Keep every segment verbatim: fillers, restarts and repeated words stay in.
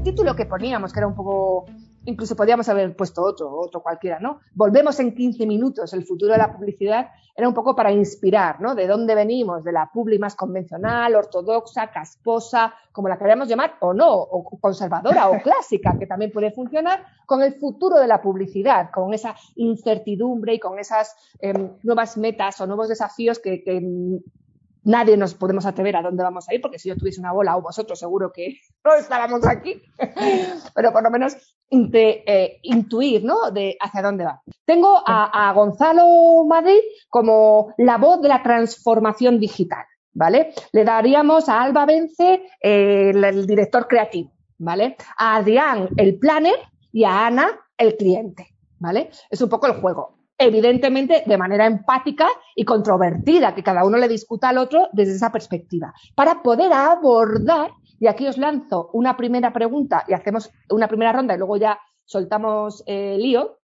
título que poníamos, que era un poco... Incluso podíamos haber puesto otro, otro cualquiera, ¿no? Volvemos en quince minutos, el futuro de la publicidad, era un poco para inspirar, ¿no? De dónde venimos, de la publi más convencional, ortodoxa, casposa, como la queramos llamar, o no, o conservadora o clásica, que también puede funcionar, con el futuro de la publicidad, con esa incertidumbre y con esas eh, nuevas metas o nuevos desafíos que, que nadie nos podemos atrever a dónde vamos a ir, porque si yo tuviese una bola o vosotros seguro que no estábamos aquí, pero por lo menos de, eh, intuir, ¿no? De hacia dónde va. Tengo a, a Gonzalo Madrid como la voz de la transformación digital, ¿vale? Le daríamos a Alba Vence eh, el, el director creativo, ¿vale? A Adrián el planner y a Ana el cliente, ¿vale? Es un poco el juego. Evidentemente de manera empática y controvertida, que cada uno le discuta al otro desde esa perspectiva, para poder abordar, y aquí os lanzo una primera pregunta y hacemos una primera ronda y luego ya soltamos el eh, lío,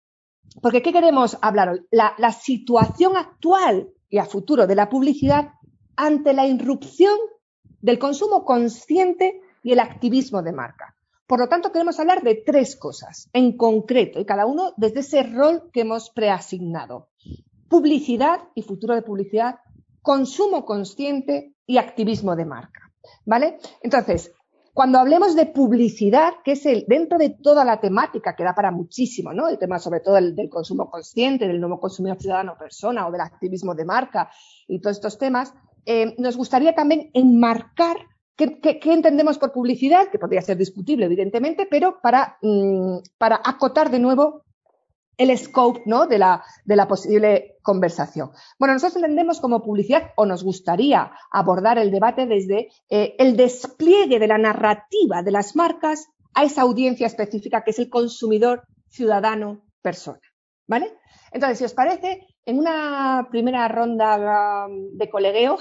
porque ¿qué queremos hablar hoy? La, la situación actual y a futuro de la publicidad ante la irrupción del consumo consciente y el activismo de marca. Por lo tanto, queremos hablar de tres cosas en concreto, y cada uno desde ese rol que hemos preasignado. Publicidad y futuro de publicidad, consumo consciente y activismo de marca, ¿vale? Entonces, cuando hablemos de publicidad, que es el dentro de toda la temática que da para muchísimo, ¿no? El tema sobre todo el, del consumo consciente, del nuevo consumidor ciudadano persona o del activismo de marca y todos estos temas, eh, nos gustaría también enmarcar ¿Qué, qué, ¿Qué entendemos por publicidad? Que podría ser discutible, evidentemente, pero para, mmm, para acotar de nuevo el scope, ¿no? de, la, de la posible conversación. Bueno, nosotros entendemos como publicidad, o nos gustaría abordar el debate desde eh, el despliegue de la narrativa de las marcas a esa audiencia específica que es el consumidor ciudadano persona, ¿vale? Entonces, si os parece, en una primera ronda de colegueo,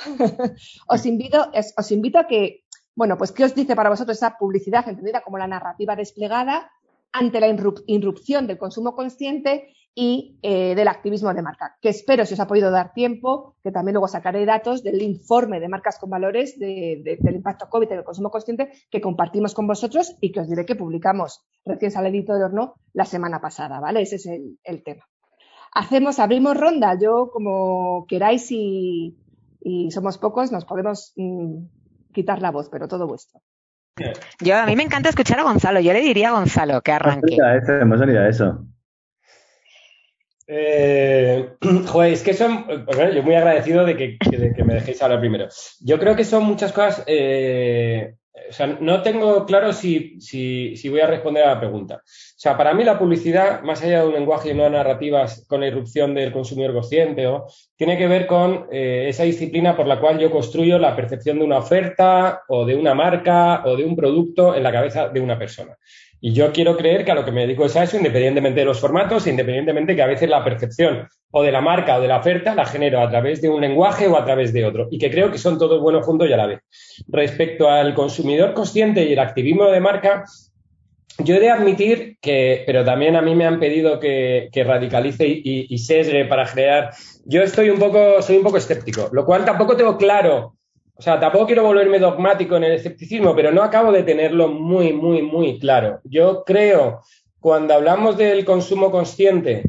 os invito, os invito a que, bueno, pues, ¿qué os dice para vosotros esa publicidad entendida como la narrativa desplegada ante la irrupción del consumo consciente y eh, del activismo de marca? Que espero, si os ha podido dar tiempo, que también luego sacaré datos del informe de marcas con valores de, de, del impacto COVID en el consumo consciente que compartimos con vosotros y que os diré que publicamos recién salido del horno la semana pasada, ¿vale? Ese es el, el tema. Hacemos, abrimos ronda, yo como queráis y, y somos pocos, nos podemos mmm, quitar la voz, pero todo vuestro. Yo, a mí me encanta escuchar a Gonzalo, yo le diría a Gonzalo que arranque. Hemos salido a eso. Eh, joder, es que son, bueno, yo muy agradecido de que, de que me dejéis hablar primero. Yo creo que son muchas cosas, eh, o sea, no tengo claro si, si, si voy a responder a la pregunta. O sea, para mí la publicidad, más allá de un lenguaje y una narrativa con la irrupción del consumidor consciente, ¿o? Tiene que ver con eh, esa disciplina por la cual yo construyo la percepción de una oferta o de una marca o de un producto en la cabeza de una persona. Y yo quiero creer que a lo que me dedico es a eso, independientemente de los formatos, independientemente que a veces la percepción o de la marca o de la oferta la genero a través de un lenguaje o a través de otro. Y que creo que son todos buenos juntos y a la vez. Respecto al consumidor consciente y el activismo de marca, yo he de admitir que, pero también a mí me han pedido que, que radicalice y, y, y sesgue para crear. Yo estoy un poco, soy un poco escéptico, lo cual tampoco tengo claro. O sea, tampoco quiero volverme dogmático en el escepticismo, pero no acabo de tenerlo muy, muy, muy claro. Yo creo, cuando hablamos del consumo consciente,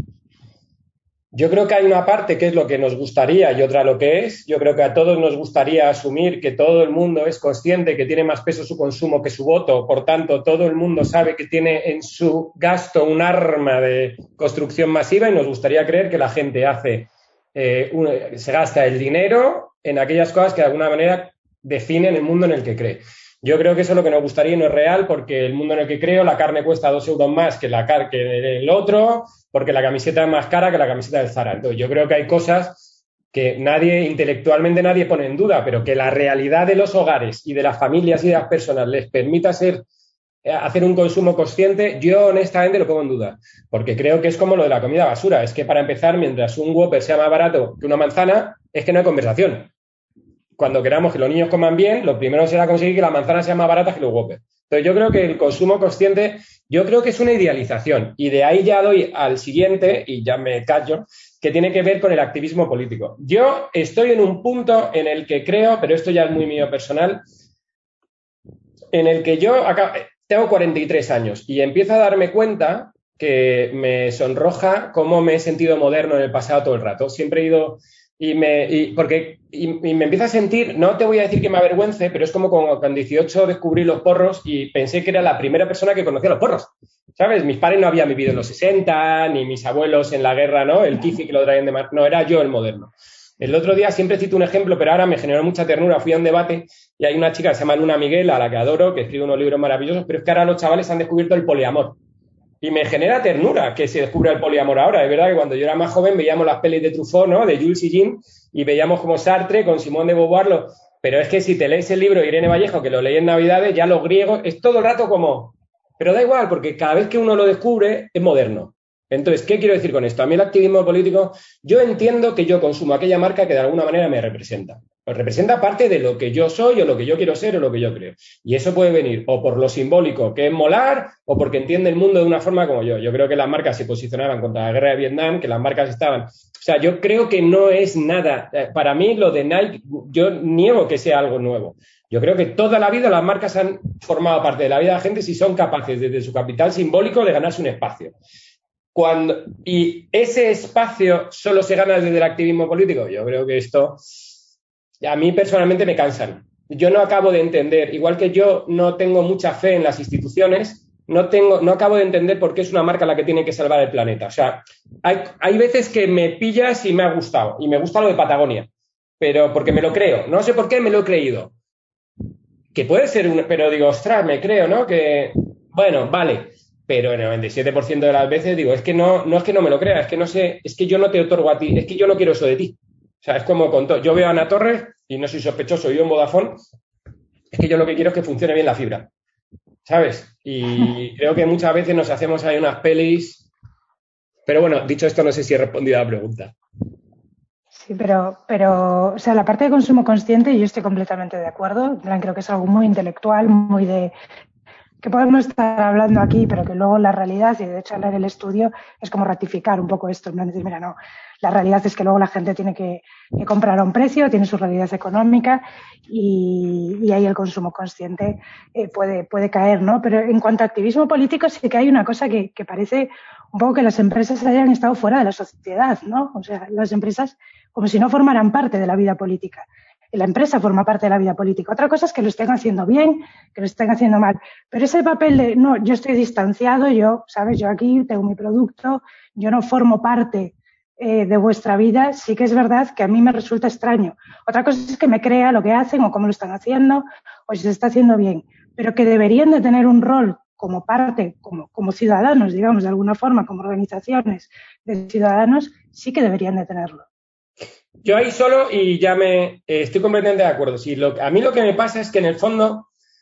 yo creo que hay una parte que es lo que nos gustaría y otra lo que es. Yo creo que a todos nos gustaría asumir que todo el mundo es consciente que tiene más peso su consumo que su voto. Por tanto, todo el mundo sabe que tiene en su gasto un arma de construcción masiva y nos gustaría creer que la gente hace, eh, un, se gasta el dinero en aquellas cosas que de alguna manera definen el mundo en el que cree. Yo creo que eso es lo que nos gustaría y no es real, porque el mundo en el que creo, la carne cuesta dos euros más que la car que el otro, porque la camiseta es más cara que la camiseta del Zara. Entonces, yo creo que hay cosas que nadie, intelectualmente nadie pone en duda, pero que la realidad de los hogares y de las familias y de las personas les permita ser, hacer un consumo consciente, yo honestamente lo pongo en duda, porque creo que es como lo de la comida basura. Es que para empezar, mientras un Whopper sea más barato que una manzana, es que no hay conversación. Cuando queramos que los niños coman bien, lo primero será conseguir que la manzana sea más barata que los Whopper. Entonces, yo creo que el consumo consciente, yo creo que es una idealización. Y de ahí ya doy al siguiente, y ya me callo, que tiene que ver con el activismo político. Yo estoy en un punto en el que creo, pero esto ya es muy mío personal, en el que yo acabo, tengo cuarenta y tres años y empiezo a darme cuenta que me sonroja cómo me he sentido moderno en el pasado todo el rato. Siempre he ido y me, y, porque, y, y me empiezo a sentir, no te voy a decir que me avergüence, pero es como cuando con dieciocho descubrí los porros y pensé que era la primera persona que conocía los porros. ¿Sabes? Mis padres no habían vivido en los sesenta, ni mis abuelos en la guerra, ¿no? El kifi que lo traían de mar. No, era yo el moderno. El otro día siempre cito un ejemplo, pero ahora me generó mucha ternura. Fui a un debate y hay una chica que se llama Luna Miguel, a la que adoro, que escribe unos libros maravillosos, pero es que ahora los chavales han descubierto el poliamor. Y me genera ternura que se descubra el poliamor ahora. Es verdad que cuando yo era más joven veíamos las pelis de Truffaut, ¿no? De Jules y Jean, y veíamos como Sartre con Simone de Beauvoir. Lo... Pero es que si te lees el libro de Irene Vallejo, que lo leí en Navidades, ya los griegos, es todo el rato como... Pero da igual, porque cada vez que uno lo descubre es moderno. Entonces, ¿qué quiero decir con esto? A mí el activismo político, yo entiendo que yo consumo aquella marca que de alguna manera me representa. Pues representa parte de lo que yo soy o lo que yo quiero ser o lo que yo creo. Y eso puede venir o por lo simbólico, que es molar, o porque entiende el mundo de una forma como yo. Yo creo que las marcas se posicionaban contra la guerra de Vietnam, que las marcas estaban... O sea, yo creo que no es nada... Para mí lo de Nike, yo niego que sea algo nuevo. Yo creo que toda la vida las marcas han formado parte de la vida de la gente si son capaces desde su capital simbólico de ganarse un espacio. Cuando, y ese espacio solo se gana desde el activismo político. Yo creo que esto a mí personalmente me cansan. Yo no acabo de entender, igual que yo no tengo mucha fe en las instituciones, no, tengo, no acabo de entender por qué es una marca la que tiene que salvar el planeta. O sea, hay, hay veces que me pillas y me ha gustado, y me gusta lo de Patagonia, pero porque me lo creo. No sé por qué me lo he creído. Que puede ser un... Pero digo, ostras, me creo, ¿no? Que, bueno, vale... Pero el noventa y siete por ciento de las veces digo, es que no, no es que no me lo crea, es que no sé, es que yo no te otorgo a ti, es que yo no quiero eso de ti. O sea, es como con todo. Yo veo a Ana Torres y no soy sospechoso, yo en Vodafone, es que yo lo que quiero es que funcione bien la fibra, ¿sabes? Y creo que muchas veces nos hacemos ahí unas pelis. Pero bueno, dicho esto, no sé si he respondido a la pregunta. Sí, pero, pero, o sea, la parte de consumo consciente, yo estoy completamente de acuerdo. En plan, creo que es algo muy intelectual, muy de... que podemos estar hablando aquí, pero que luego la realidad, y de hecho leer el estudio, es como ratificar un poco esto, en decir, mira, no, la realidad es que luego la gente tiene que, que comprar a un precio, tiene su realidad económica y, y ahí el consumo consciente eh, puede, puede caer, ¿no? Pero en cuanto a activismo político sí que hay una cosa que, que parece un poco que las empresas hayan estado fuera de la sociedad, ¿no? O sea, las empresas como si no formaran parte de la vida política. La empresa forma parte de la vida política. Otra cosa es que lo estén haciendo bien, que lo estén haciendo mal. Pero ese papel de, no, yo estoy distanciado, yo, ¿sabes? Yo aquí tengo mi producto, yo no formo parte eh, de vuestra vida, sí que es verdad que a mí me resulta extraño. Otra cosa es que me crea lo que hacen o cómo lo están haciendo o si se está haciendo bien. Pero que deberían de tener un rol como parte, como, como ciudadanos, digamos, de alguna forma, como organizaciones de ciudadanos, sí que deberían de tenerlo. Yo ahí solo y ya me eh, estoy completamente de acuerdo. Sí, lo, a mí lo que me pasa es que en el fondo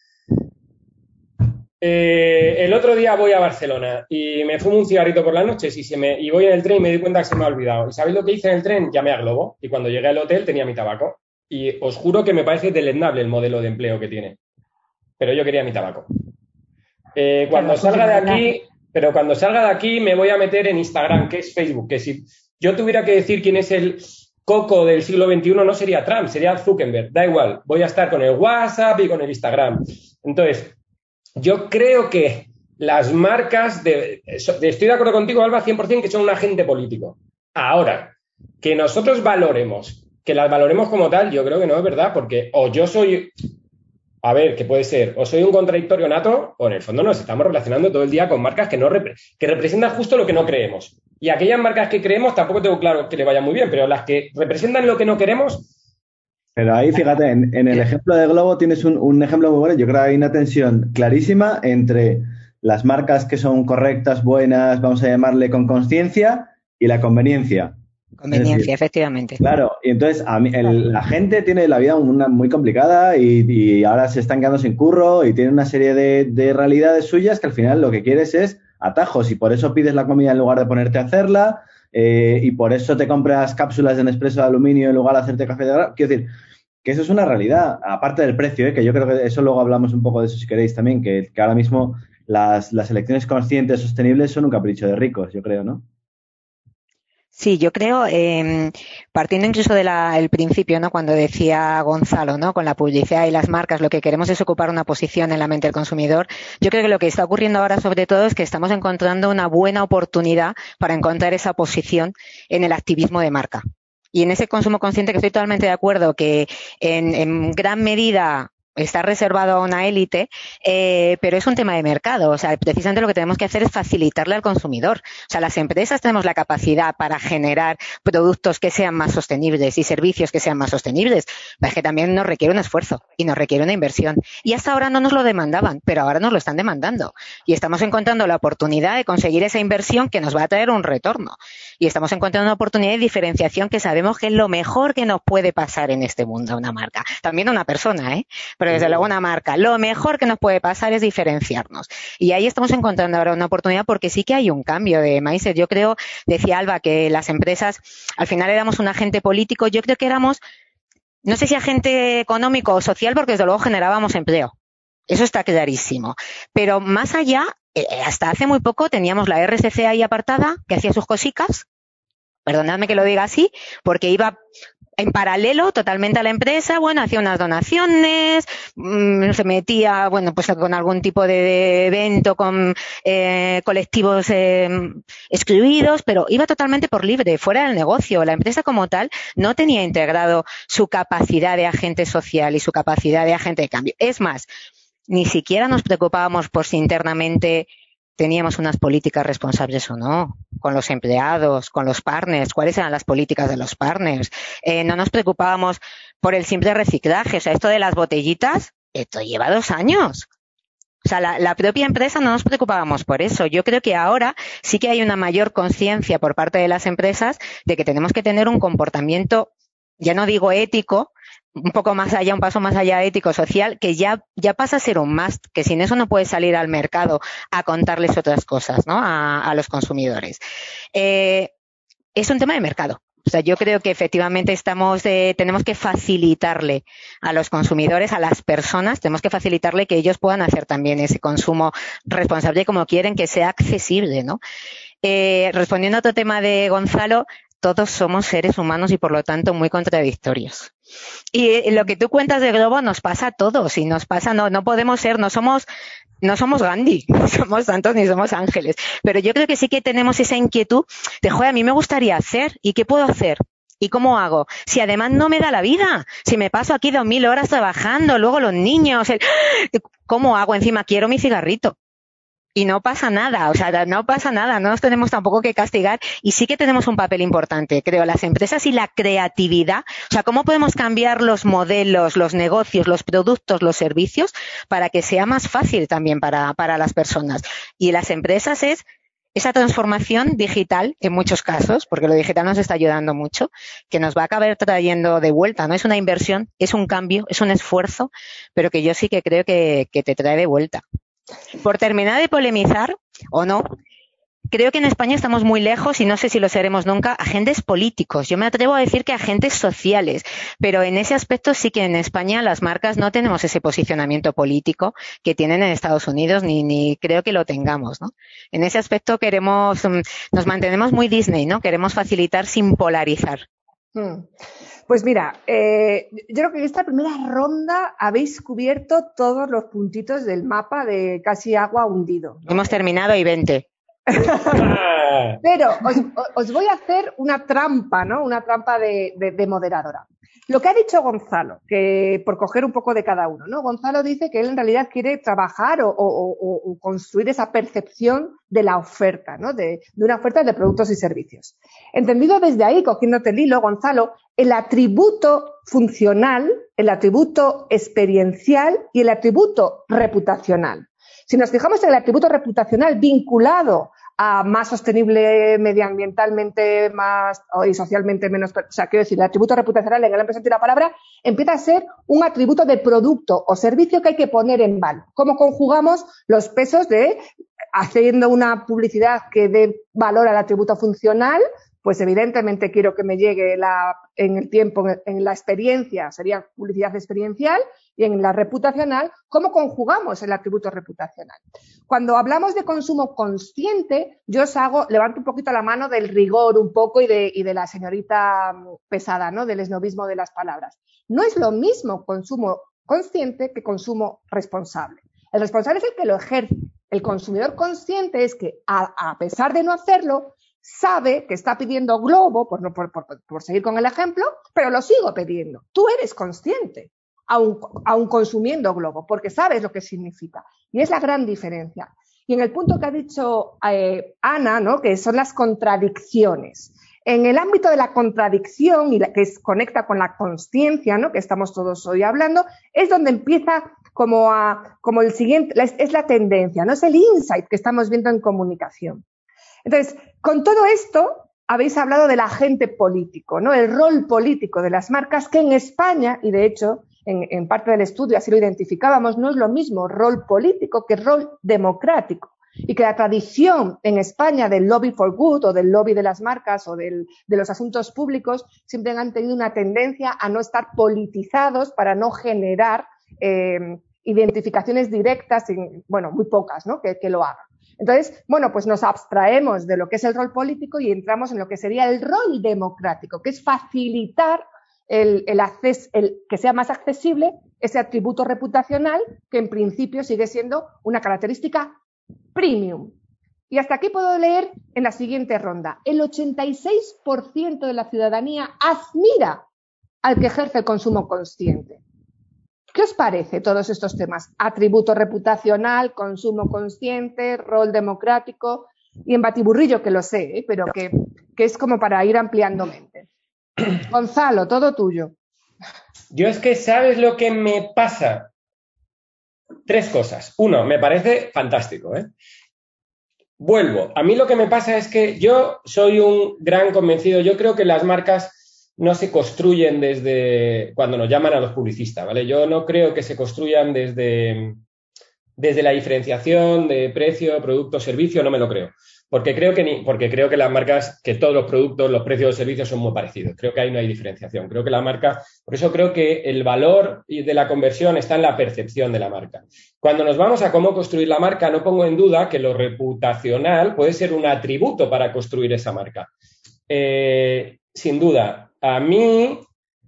eh, el otro día voy a Barcelona y me fumo un cigarrito por las noches y, se me, y voy en el tren y me di cuenta que se me ha olvidado. ¿Y sabéis lo que hice en el tren? Llamé a Globo y cuando llegué al hotel tenía mi tabaco. Y os juro que me parece deleznable el modelo de empleo que tiene. Pero yo quería mi tabaco. Eh, cuando salga de aquí, pero cuando salga de aquí me voy a meter en Instagram, que es Facebook. Que si yo tuviera que decir quién es el Coco del siglo veintiuno, no sería Trump, sería Zuckerberg. Da igual, voy a estar con el WhatsApp y con el Instagram. Entonces, yo creo que las marcas, de, estoy de acuerdo contigo, Alba, cien por ciento que son un agente político. Ahora, que nosotros valoremos, que las valoremos como tal, yo creo que no es verdad, porque o yo soy... A ver, ¿qué puede ser? O soy un contradictorio nato, o en el fondo nos estamos relacionando todo el día con marcas que, no repre- que representan justo lo que no creemos. Y aquellas marcas que creemos tampoco tengo claro que le vaya muy bien, pero las que representan lo que no queremos... Pero ahí, fíjate, en, en el ejemplo de Globo tienes un, un ejemplo muy bueno. Yo creo que hay una tensión clarísima entre las marcas que son correctas, buenas, vamos a llamarle con conciencia, y la conveniencia. Conveniencia, decir, efectivamente. Claro, y entonces a mí, el, la gente tiene la vida una, muy complicada y, y ahora se están quedando sin curro y tiene una serie de, de realidades suyas que al final lo que quieres es atajos y por eso pides la comida en lugar de ponerte a hacerla eh, y por eso te compras cápsulas de Nespresso de aluminio en lugar de hacerte café de grano. Quiero decir, que eso es una realidad, aparte del precio, ¿eh? Que yo creo que eso luego hablamos un poco de eso si queréis también, que, que ahora mismo las, las elecciones conscientes sostenibles son un capricho de ricos, yo creo, ¿no? Sí, yo creo, eh, partiendo incluso del principio, ¿no? Cuando decía Gonzalo, ¿no? Con la publicidad y las marcas, lo que queremos es ocupar una posición en la mente del consumidor. Yo creo que lo que está ocurriendo ahora, sobre todo, es que estamos encontrando una buena oportunidad para encontrar esa posición en el activismo de marca. Y en ese consumo consciente, que estoy totalmente de acuerdo, que en, en gran medida está reservado a una élite, eh, pero es un tema de mercado. O sea, precisamente lo que tenemos que hacer es facilitarle al consumidor. O sea, las empresas tenemos la capacidad para generar productos que sean más sostenibles y servicios que sean más sostenibles. Es que también nos requiere un esfuerzo y nos requiere una inversión. Y hasta ahora no nos lo demandaban, pero ahora nos lo están demandando. Y estamos encontrando la oportunidad de conseguir esa inversión que nos va a traer un retorno. Y estamos encontrando una oportunidad de diferenciación que sabemos que es lo mejor que nos puede pasar en este mundo a una marca. También a una persona, ¿eh? Pero desde luego una marca. Lo mejor que nos puede pasar es diferenciarnos. Y ahí estamos encontrando ahora una oportunidad porque sí que hay un cambio de mindset. Yo creo, decía Alba, que las empresas al final éramos un agente político. Yo creo que éramos, no sé si agente económico o social, porque desde luego generábamos empleo. Eso está clarísimo. Pero más allá, eh, hasta hace muy poco teníamos la R S C ahí apartada, que hacía sus cositas. Perdonadme que lo diga así, porque iba en paralelo totalmente a la empresa, bueno, hacía unas donaciones, mmm, se metía, bueno, pues con algún tipo de, de evento con eh, colectivos eh, excluidos, pero iba totalmente por libre, fuera del negocio. La empresa como tal no tenía integrado su capacidad de agente social y su capacidad de agente de cambio. Es más, ni siquiera nos preocupábamos por si internamente teníamos unas políticas responsables o no, con los empleados, con los partners, cuáles eran las políticas de los partners. Eh, no nos preocupábamos por el simple reciclaje. O sea, esto de las botellitas, esto lleva dos años. O sea, la, la propia empresa no nos preocupábamos por eso. Yo creo que ahora sí que hay una mayor conciencia por parte de las empresas de que tenemos que tener un comportamiento, ya no digo ético, un poco más allá, un paso más allá ético-social, que ya, ya pasa a ser un must, que sin eso no puedes salir al mercado a contarles otras cosas, ¿no? A, a los consumidores. Eh, es un tema de mercado. O sea, yo creo que efectivamente estamos, eh, tenemos que facilitarle a los consumidores, a las personas, tenemos que facilitarle que ellos puedan hacer también ese consumo responsable como quieren, que sea accesible, ¿no? Eh, respondiendo a otro tema de Gonzalo, todos somos seres humanos y por lo tanto muy contradictorios. Y lo que tú cuentas de Globo nos pasa a todos y nos pasa, no, no podemos ser, no somos, no somos Gandhi, no somos santos ni somos ángeles, pero yo creo que sí que tenemos esa inquietud de, joder, a mí me gustaría hacer, ¿y qué puedo hacer? ¿Y cómo hago? Si además no me da la vida, si me paso aquí dos mil horas trabajando, luego los niños, el... ¿cómo hago? Encima quiero mi cigarrito. Y no pasa nada, o sea, no pasa nada, no nos tenemos tampoco que castigar y sí que tenemos un papel importante, creo, las empresas y la creatividad. O sea, ¿cómo podemos cambiar los modelos, los negocios, los productos, los servicios para que sea más fácil también para, para las personas? Y las empresas es esa transformación digital, en muchos casos, porque lo digital nos está ayudando mucho, que nos va a acabar trayendo de vuelta, ¿no? Es una inversión, es un cambio, es un esfuerzo, pero que yo sí que creo que, que te trae de vuelta. Por terminar de polemizar, o no, creo que en España estamos muy lejos, y no sé si lo seremos nunca, agentes políticos. Yo me atrevo a decir que agentes sociales, pero en ese aspecto sí que en España las marcas no tenemos ese posicionamiento político que tienen en Estados Unidos, ni, ni creo que lo tengamos, ¿no? En ese aspecto queremos, nos mantenemos muy Disney, ¿no? Queremos facilitar sin polarizar. Hmm. Pues mira, eh, yo creo que en esta primera ronda habéis cubierto todos los puntitos del mapa de casi agua hundido, ¿no? Hemos terminado y veinte. Pero os, os voy a hacer una trampa, ¿no? Una trampa de, de, de moderadora. Lo que ha dicho Gonzalo, que por coger un poco de cada uno, ¿no? Gonzalo dice que él en realidad quiere trabajar o, o, o, o construir esa percepción de la oferta, ¿no? De, de una oferta de productos y servicios. Entendido desde ahí, cogiéndote el hilo, Gonzalo, el atributo funcional, el atributo experiencial y el atributo reputacional. Si nos fijamos en el atributo reputacional vinculado a más sostenible medioambientalmente más y socialmente menos, o sea, quiero decir, el atributo reputacional en el amplio sentido de la palabra empieza a ser un atributo de producto o servicio que hay que poner en valor. ¿Cómo conjugamos los pesos de haciendo una publicidad que dé valor al atributo funcional pues evidentemente quiero que me llegue la, en el tiempo, en, en la experiencia, sería publicidad experiencial, y en la reputacional, ¿cómo conjugamos el atributo reputacional? Cuando hablamos de consumo consciente, yo os hago, levanto un poquito la mano del rigor un poco y de, y de la señorita pesada, ¿no? Del esnovismo de las palabras. No es lo mismo consumo consciente que consumo responsable. El responsable es el que lo ejerce. El consumidor consciente es que, a, a pesar de no hacerlo, sabe que está pidiendo globo, por, por, por, por seguir con el ejemplo, pero lo sigo pidiendo. Tú eres consciente, aun, aun consumiendo globo, porque sabes lo que significa. Y es la gran diferencia. Y en el punto que ha dicho eh, Ana, ¿no? Que son las contradicciones. En el ámbito de la contradicción, y la, que es, conecta con la consciencia, ¿no? Que estamos todos hoy hablando, es donde empieza como, a, como el siguiente, es, es la tendencia, ¿no? Es el insight que estamos viendo en comunicación. Entonces, con todo esto, habéis hablado del agente político, ¿no? El rol político de las marcas, que en España, y de hecho, en, en parte del estudio así lo identificábamos, no es lo mismo rol político que rol democrático. Y que la tradición en España del lobby for good o del lobby de las marcas o del, de los asuntos públicos siempre han tenido una tendencia a no estar politizados para no generar eh, identificaciones directas, en, bueno, muy pocas, ¿no? Que, que lo hagan. Entonces, bueno, pues nos abstraemos de lo que es el rol político y entramos en lo que sería el rol democrático, que es facilitar el, el acceso, el, que sea más accesible ese atributo reputacional que en principio sigue siendo una característica premium. Y hasta aquí puedo leer en la siguiente ronda. El ochenta y seis por ciento de la ciudadanía admira al que ejerce el consumo consciente. ¿Qué os parece todos estos temas? Atributo reputacional, consumo consciente, rol democrático y en batiburrillo, que lo sé, ¿eh? Pero que, que es como para ir ampliando mente. Gonzalo, todo tuyo. Yo es que, ¿sabes lo que me pasa? Tres cosas. Uno, me parece fantástico, ¿eh? Vuelvo. A mí lo que me pasa es que yo soy un gran convencido. Yo creo que las marcas no se construyen desde cuando nos llaman a los publicistas, ¿vale? Yo no creo que se construyan desde, desde la diferenciación de precio, producto, servicio, no me lo creo. Porque creo que ni, porque creo que las marcas, que todos los productos, los precios, los servicios son muy parecidos. Creo que ahí no hay diferenciación. Creo que la marca, por eso creo que el valor de la conversión está en la percepción de la marca. Cuando nos vamos a cómo construir la marca, no pongo en duda que lo reputacional puede ser un atributo para construir esa marca. Eh, sin duda, a mí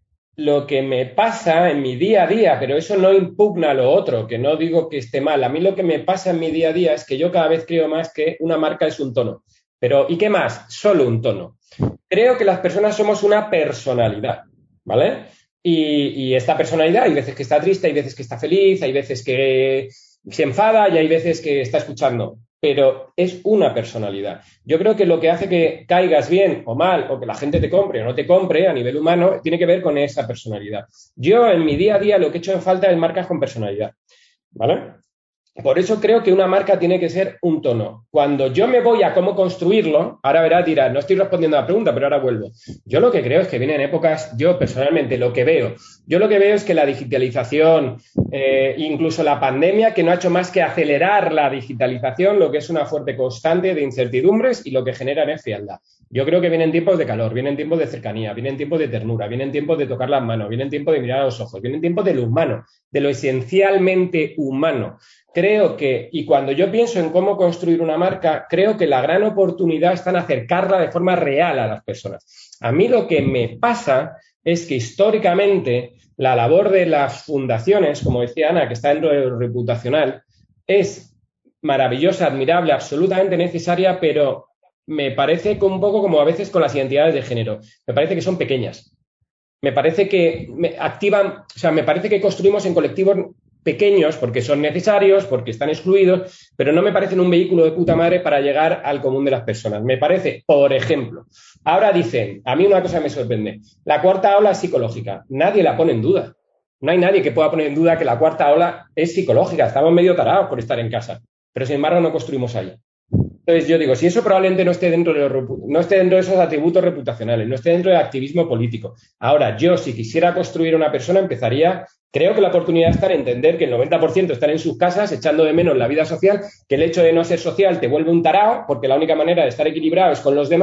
lo que me pasa en mi día a día, pero eso no impugna lo otro, que no digo que esté mal. A mí lo que me pasa en mi día a día es que yo cada vez creo más que una marca es un tono. Pero, ¿y qué más? Solo un tono. Creo que las personas somos una personalidad, ¿vale? Y, y esta personalidad, hay veces que está triste, hay veces que está feliz, hay veces que se enfada y hay veces que está escuchando. Pero es una personalidad. Yo creo que lo que hace que caigas bien o mal, o que la gente te compre o no te compre a nivel humano, tiene que ver con esa personalidad. Yo en mi día a día lo que he hecho en falta es marcas con personalidad, ¿vale? Por eso creo que una marca tiene que ser un tono. Cuando yo me voy a cómo construirlo, ahora verás, dirás, no estoy respondiendo a la pregunta, pero ahora vuelvo. Yo lo que creo es que vienen épocas, yo personalmente lo que veo, yo lo que veo es que la digitalización, eh, incluso la pandemia, que no ha hecho más que acelerar la digitalización, lo que es una fuerte constante de incertidumbres y lo que generan es frialdad. Yo creo que vienen tiempos de calor, vienen tiempos de cercanía, vienen tiempos de ternura, vienen tiempos de tocar las manos, vienen tiempos de mirar a los ojos, vienen tiempos de lo humano, de lo esencialmente humano. Creo que, y cuando yo pienso en cómo construir una marca, creo que la gran oportunidad está en acercarla de forma real a las personas. A mí lo que me pasa es que históricamente la labor de las fundaciones, como decía Ana, que está dentro de lo reputacional, es maravillosa, admirable, absolutamente necesaria, pero me parece un poco como a veces con las identidades de género. Me parece que son pequeñas. Me parece que me activan, o sea, me parece que construimos en colectivos pequeños porque son necesarios, porque están excluidos, pero no me parecen un vehículo de puta madre para llegar al común de las personas. Me parece, por ejemplo, ahora dicen, a mí una cosa me sorprende, la cuarta ola es psicológica. Nadie la pone en duda. No hay nadie que pueda poner en duda que la cuarta ola es psicológica. Estamos medio tarados por estar en casa, pero sin embargo no construimos ahí. Entonces yo digo, si eso probablemente no esté dentro de los, no esté dentro de esos atributos reputacionales, no esté dentro del activismo político. Ahora, yo si quisiera construir una persona empezaría, creo que la oportunidad está en entender que el noventa por ciento están en sus casas echando de menos la vida social, que el hecho de no ser social te vuelve un tarao, porque la única manera de estar equilibrado es con los demás,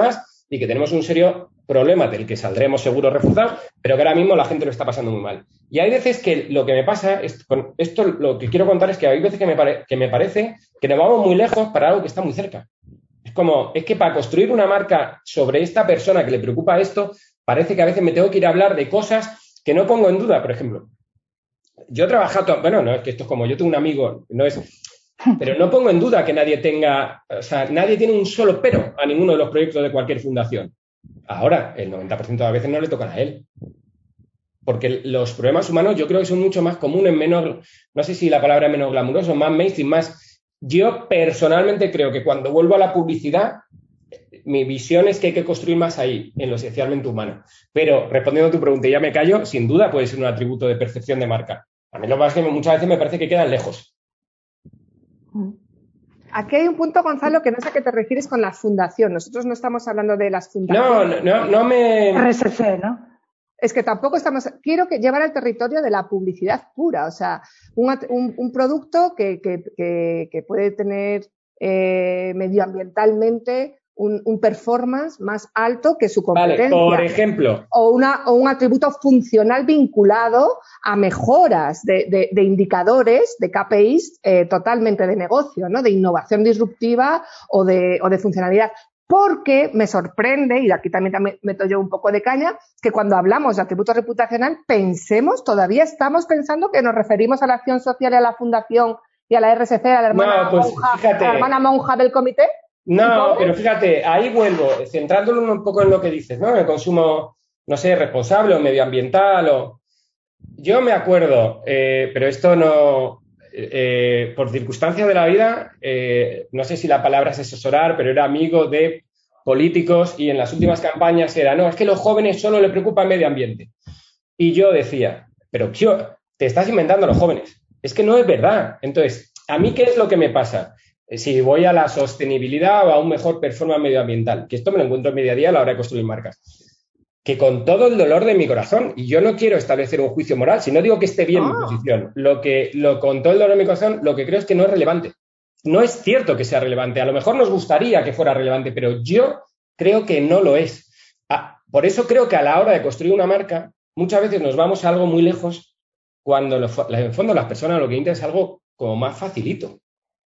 y que tenemos un serio problema del que saldremos seguro reforzados, pero que ahora mismo la gente lo está pasando muy mal. Y hay veces que lo que me pasa, es, con esto lo que quiero contar es que hay veces que me, pare, que me parece que nos vamos muy lejos para algo que está muy cerca. Es como, es que para construir una marca sobre esta persona que le preocupa esto, parece que a veces me tengo que ir a hablar de cosas que no pongo en duda. Por ejemplo, yo he trabajado, bueno, no, es que esto es como, yo tengo un amigo, no es, pero no pongo en duda que nadie tenga, o sea, nadie tiene un solo pero a ninguno de los proyectos de cualquier fundación. Ahora, el noventa por ciento de las veces no le tocan a él. Porque los problemas humanos yo creo que son mucho más comunes, menos, no sé si la palabra es menos glamuroso, más mainstream, más... Yo personalmente creo que cuando vuelvo a la publicidad, mi visión es que hay que construir más ahí, en lo esencialmente humano. Pero, respondiendo a tu pregunta, y ya me callo, sin duda puede ser un atributo de percepción de marca. A mí lo que pasa es que muchas veces me parece que quedan lejos. Aquí hay un punto, Gonzalo, que no sé a qué te refieres con la fundación. Nosotros no estamos hablando de las fundaciones. No, no, no me... R S C, ¿no? Es que tampoco estamos... Quiero que llevar al territorio de la publicidad pura. O sea, un, un, un producto que, que, que, que puede tener eh, medioambientalmente un, un performance más alto que su competencia. Vale, por ejemplo. O, una, o un atributo funcional vinculado a mejoras de, de, de indicadores, de K P Is eh, totalmente de negocio, ¿no? De innovación disruptiva o de, o de funcionalidad. Porque me sorprende, y aquí también, también meto yo un poco de caña, que cuando hablamos de atributo reputacional pensemos, todavía estamos pensando que nos referimos a la acción social y a la fundación y a la R S C, a la hermana, no, pues, monja, fíjate, a la hermana monja del comité. No, pero fíjate, ahí vuelvo, centrándolo un poco en lo que dices, ¿no? El consumo, no sé, responsable o medioambiental o... Yo me acuerdo, eh, pero esto no... Eh, por circunstancias de la vida, eh, no sé si la palabra es asesorar, pero era amigo de políticos y en las últimas campañas era, no, es que los jóvenes solo le preocupa el medio ambiente. Y yo decía, pero tío, te estás inventando a los jóvenes. Es que no es verdad. Entonces, ¿a mí qué es lo que me pasa? Si voy a la sostenibilidad o a un mejor performance medioambiental, que esto me lo encuentro en mi día a día a la hora de construir marcas, que con todo el dolor de mi corazón, y yo no quiero establecer un juicio moral, si no digo que esté bien ah. mi posición, lo que, lo, con todo el dolor de mi corazón, lo que creo es que no es relevante. No es cierto que sea relevante. A lo mejor nos gustaría que fuera relevante, pero yo creo que no lo es. Ah, por eso creo que a la hora de construir una marca, muchas veces nos vamos a algo muy lejos cuando lo, en el fondo las personas lo que intentan es algo como más facilito.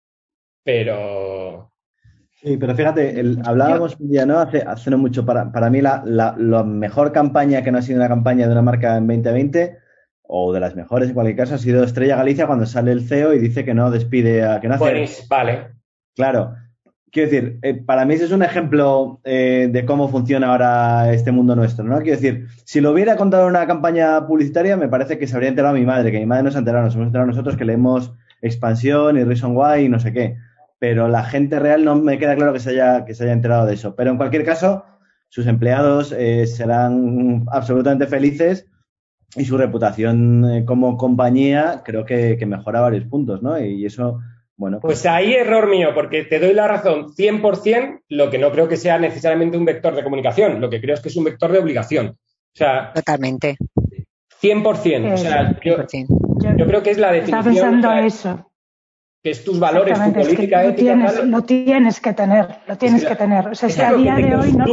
Pero... Sí, pero fíjate, el, hablábamos un día, ¿no? Hace, hace no mucho, para, para mí la, la, la mejor campaña que no ha sido una campaña de una marca en veinte veinte, o de las mejores en cualquier caso, ha sido Estrella Galicia cuando sale el C E O y dice que no despide a... Que no hace... Pues, vale. Claro. Quiero decir, eh, para mí ese es un ejemplo eh, de cómo funciona ahora este mundo nuestro, ¿no? Quiero decir, si lo hubiera contado en una campaña publicitaria, me parece que se habría enterado mi madre, que mi madre no se ha enterado, nos hemos enterado nosotros que leemos Expansión y Reason Why y no sé qué. Pero la gente real no me queda claro que se haya, que se haya enterado de eso. Pero en cualquier caso, sus empleados eh, serán absolutamente felices y su reputación eh, como compañía creo que, que mejora varios puntos, ¿no? Y eso, bueno... Pues, pues ahí error mío, porque te doy la razón cien por ciento, lo que no creo que sea necesariamente un vector de comunicación, lo que creo es que es un vector de obligación. O sea... Totalmente. cien por ciento. O sea, yo, yo creo que es la definición... Estaba pensando o sea, eso. Que es tus valores, tu política es que ética. Lo tienes, tal, lo tienes que tener, lo tienes es que, que tener. O sea, si a día de hoy no.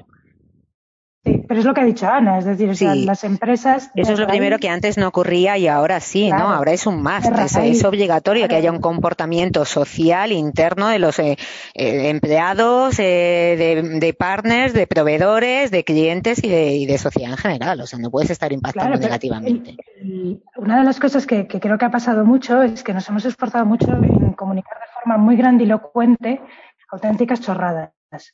Sí, pero es lo que ha dicho Ana, es decir, o sea, sí. las empresas... Eso es lo raíz, primero que antes no ocurría y ahora sí, claro, ¿no? Ahora es un must, es, es obligatorio claro. que haya un comportamiento social interno de los eh, eh, empleados, eh, de, de partners, de proveedores, de clientes y de, y de sociedad en general. O sea, no puedes estar impactando claro, negativamente. El, el, una de las cosas que, que creo que ha pasado mucho es que nos hemos esforzado mucho en comunicar de forma muy grandilocuente auténticas chorradas.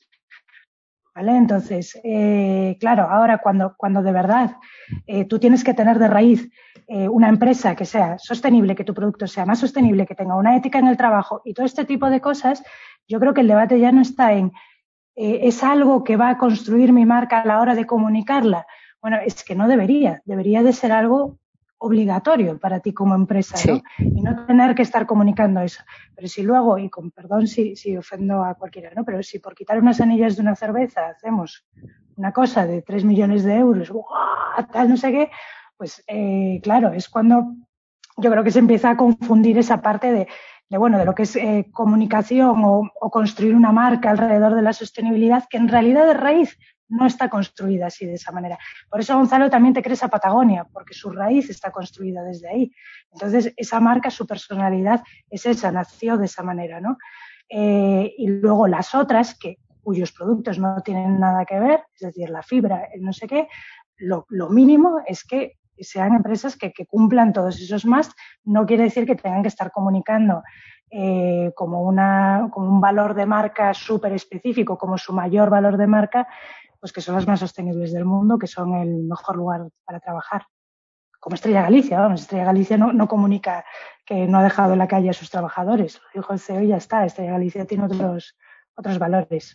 ¿Vale? Entonces, eh, claro, ahora cuando, cuando de verdad eh, tú tienes que tener de raíz eh, una empresa que sea sostenible, que tu producto sea más sostenible, que tenga una ética en el trabajo y todo este tipo de cosas, yo creo que el debate ya no está en eh, ¿es algo que va a construir mi marca a la hora de comunicarla? Bueno, es que no debería, debería de ser algo obligatorio para ti como empresa, ¿no? Sí. Y no tener que estar comunicando eso. Pero si luego, y con perdón si, si ofendo a cualquiera, ¿no? Pero si por quitar unas anillas de una cerveza hacemos una cosa de tres millones de euros, ¡guau! Tal, no sé qué, pues eh, claro, es cuando yo creo que se empieza a confundir esa parte de de bueno, de lo que es eh, comunicación o, o construir una marca alrededor de la sostenibilidad, que en realidad de raíz no está construida así, de esa manera. Por eso, Gonzalo, también te crees a Patagonia, porque su raíz está construida desde ahí. Entonces, esa marca, su personalidad es esa, nació de esa manera, ¿no? Eh, y luego las otras, que cuyos productos no tienen nada que ver, es decir, la fibra, el no sé qué, lo, lo mínimo es que sean empresas que, que cumplan todos esos más. No quiere decir que tengan que estar comunicando eh, como, una, como un valor de marca súper específico, como su mayor valor de marca, pues que son las más sostenibles del mundo, que son el mejor lugar para trabajar. Como Estrella Galicia, vamos, Estrella Galicia no, no comunica que no ha dejado en la calle a sus trabajadores. Lo dijo el C E O y ya está. Estrella Galicia tiene otros, otros valores.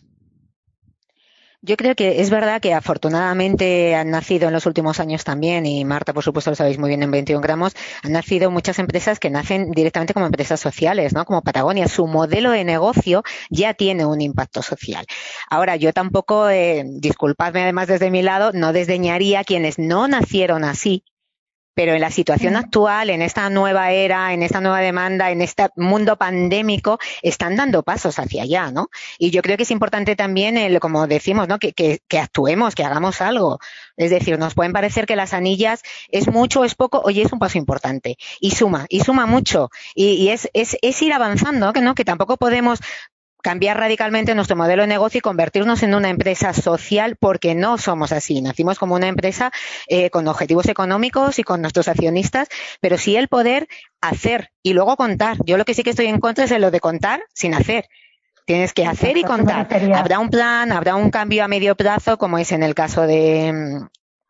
Yo creo que es verdad que afortunadamente han nacido en los últimos años también, y Marta, por supuesto, lo sabéis muy bien en veintiún gramos, han nacido muchas empresas que nacen directamente como empresas sociales, ¿no? Como Patagonia. Su modelo de negocio ya tiene un impacto social. Ahora, yo tampoco, eh, disculpadme además desde mi lado, no desdeñaría a quienes no nacieron así, pero en la situación actual, en esta nueva era, en esta nueva demanda, en este mundo pandémico, están dando pasos hacia allá, ¿no? Y yo creo que es importante también, el, como decimos, ¿no? Que, que, que actuemos, que hagamos algo. Es decir, nos pueden parecer que las anillas es mucho o es poco, oye, es un paso importante. Y suma, y suma mucho. Y, y es, es, es ir avanzando, ¿no? Que tampoco podemos cambiar radicalmente nuestro modelo de negocio y convertirnos en una empresa social, porque no somos así. Nacimos como una empresa eh, con objetivos económicos y con nuestros accionistas, pero sí el poder hacer y luego contar. Yo lo que sí que estoy en contra es de lo de contar sin hacer. Tienes que hacer y contar. Habrá un plan, habrá un cambio a medio plazo, como es en el caso de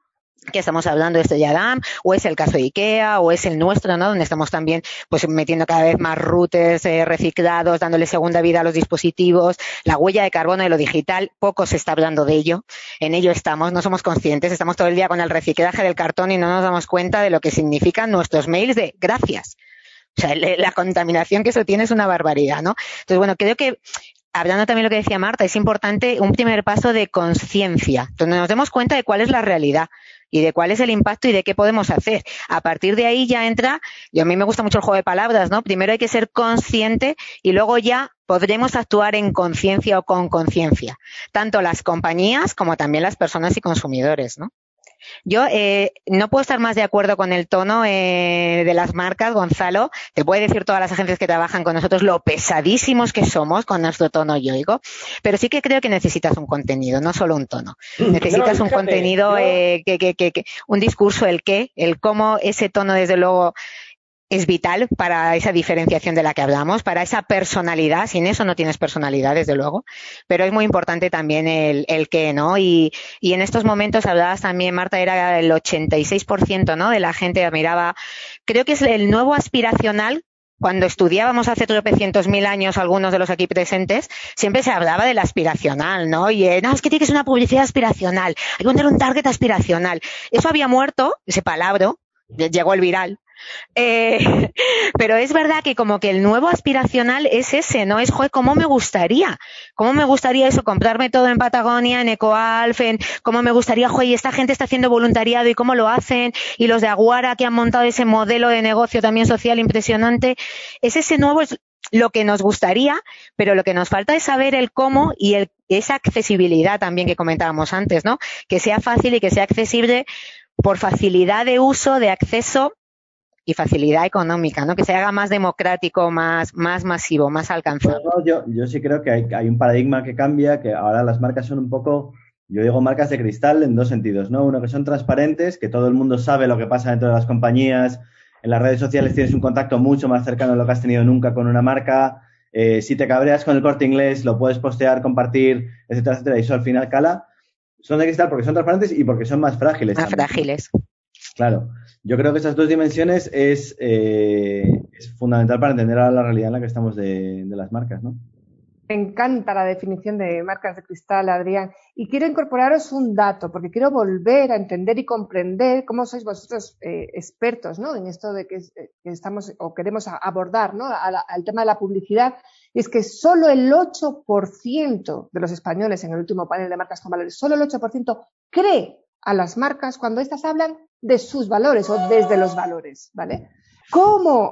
que estamos hablando de Estrella Damm, o es el caso de IKEA, o es el nuestro, ¿no? Donde estamos también pues metiendo cada vez más routers eh, reciclados, dándole segunda vida a los dispositivos, la huella de carbono de lo digital, poco se está hablando de ello, en ello estamos, no somos conscientes, estamos todo el día con el reciclaje del cartón y no nos damos cuenta de lo que significan nuestros mails de gracias. O sea, la contaminación que eso tiene es una barbaridad, ¿no? Entonces, bueno, creo que hablando también de lo que decía Marta, es importante un primer paso de conciencia, donde nos demos cuenta de cuál es la realidad y de cuál es el impacto y de qué podemos hacer. A partir de ahí ya entra, y a mí me gusta mucho el juego de palabras, ¿no? Primero hay que ser consciente y luego ya podremos actuar en conciencia o con conciencia, tanto las compañías como también las personas y consumidores, ¿no? Yo eh, no puedo estar más de acuerdo con el tono eh, de las marcas, Gonzalo. Te puede decir todas las agencias que trabajan con nosotros lo pesadísimos que somos con nuestro tono yoico, pero sí que creo que necesitas un contenido, no solo un tono. Necesitas no, un contenido, yo... eh, que, que, que, que, un discurso, el qué, el cómo ese tono, desde luego, es vital para esa diferenciación de la que hablamos, para esa personalidad. Sin eso no tienes personalidad, desde luego. Pero es muy importante también el, el qué, ¿no? Y, y en estos momentos hablabas también, Marta, era el ochenta y seis por ciento, ¿no? De la gente miraba. Creo que es el nuevo aspiracional. Cuando estudiábamos hace tropecientos mil años, algunos de los aquí presentes, siempre se hablaba del aspiracional, ¿no? Y eh, no, es que tiene que ser una publicidad aspiracional. Hay que poner un target aspiracional. Eso había muerto, ese palabra, llegó el viral. Eh, pero es verdad que como que el nuevo aspiracional es ese, ¿no? Es, joder, ¿cómo me gustaría? ¿Cómo me gustaría eso? Comprarme todo en Patagonia, en EcoAlf, en cómo me gustaría, joder, y esta gente está haciendo voluntariado y cómo lo hacen, y los de Aguara que han montado ese modelo de negocio también social impresionante. Es ese nuevo, es lo que nos gustaría, pero lo que nos falta es saber el cómo y el, esa accesibilidad también que comentábamos antes, ¿no? Que sea fácil y que sea accesible por facilidad de uso, de acceso y facilidad económica, ¿no? Que se haga más democrático, más, más masivo, más alcanzable. Bueno, yo, yo sí creo que hay, hay un paradigma que cambia, que ahora las marcas son un poco, yo digo marcas de cristal en dos sentidos, ¿no? Uno, que son transparentes, que todo el mundo sabe lo que pasa dentro de las compañías, en las redes sociales tienes un contacto mucho más cercano de lo que has tenido nunca con una marca, eh, si te cabreas con el Corte Inglés, lo puedes postear, compartir, etcétera, etcétera, y eso al final cala. Son de cristal porque son transparentes y porque son más frágiles. Más también. frágiles. Claro, yo creo que esas dos dimensiones es, eh, es fundamental para entender a la realidad en la que estamos de, de las marcas, ¿no? Me encanta la definición de marcas de cristal, Adrián, y quiero incorporaros un dato, porque quiero volver a entender y comprender cómo sois vosotros eh, expertos, ¿no? En esto de que, que estamos o queremos abordar, ¿no? A la, al tema de la publicidad, y es que solo el ocho por ciento de los españoles en el último panel de marcas con valores, solo el ocho por ciento cree a las marcas cuando éstas hablan de sus valores o desde los valores, ¿vale? ¿Cómo,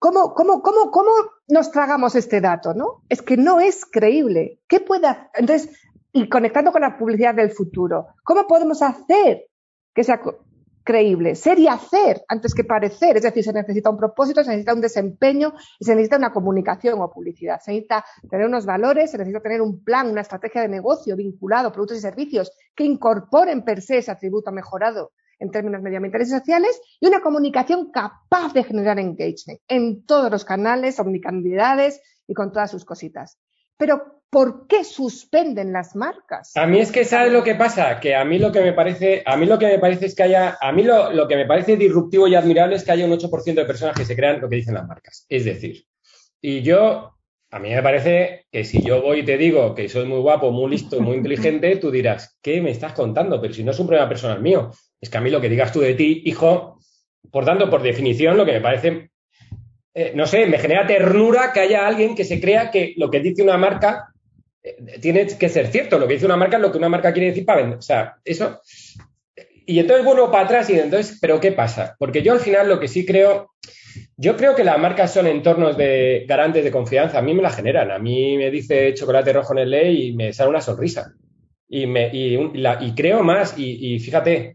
¿cómo, cómo, cómo, cómo nos tragamos este dato, ¿no? Es que no es creíble. ¿Qué puede hacer? Entonces, y conectando con la publicidad del futuro, ¿cómo podemos hacer que sea creíble? Ser y hacer antes que parecer. Es decir, se necesita un propósito, se necesita un desempeño y se necesita una comunicación o publicidad. Se necesita tener unos valores, se necesita tener un plan, una estrategia de negocio vinculado a productos y servicios que incorporen per se ese atributo mejorado en términos medioambientales y sociales, y una comunicación capaz de generar engagement en todos los canales, omnicanalidades y con todas sus cositas. Pero, ¿por qué suspenden las marcas? A mí es que ¿sabes lo que pasa? Que a mí lo que me parece, a mí lo que me parece es que haya, a mí lo, lo que me parece disruptivo y admirable es que haya un ocho por ciento de personas que se crean lo que dicen las marcas. Es decir, y yo, a mí me parece que si yo voy y te digo que soy muy guapo, muy listo, muy inteligente, tú dirás, ¿qué me estás contando? Pero si no es un problema personal mío. Es que a mí lo que digas tú de ti, hijo, por tanto, por definición, lo que me parece, eh, no sé, me genera ternura que haya alguien que se crea que lo que dice una marca eh, tiene que ser cierto. Lo que dice una marca es lo que una marca quiere decir para vender. O sea, eso... Y entonces vuelvo para atrás y entonces, ¿pero qué pasa? Porque yo al final lo que sí creo... Yo creo que las marcas son entornos de garantes de confianza. A mí me la generan. A mí me dice chocolate rojo Nestlé y me sale una sonrisa. Y, me, y, la, y creo más. Y, y fíjate...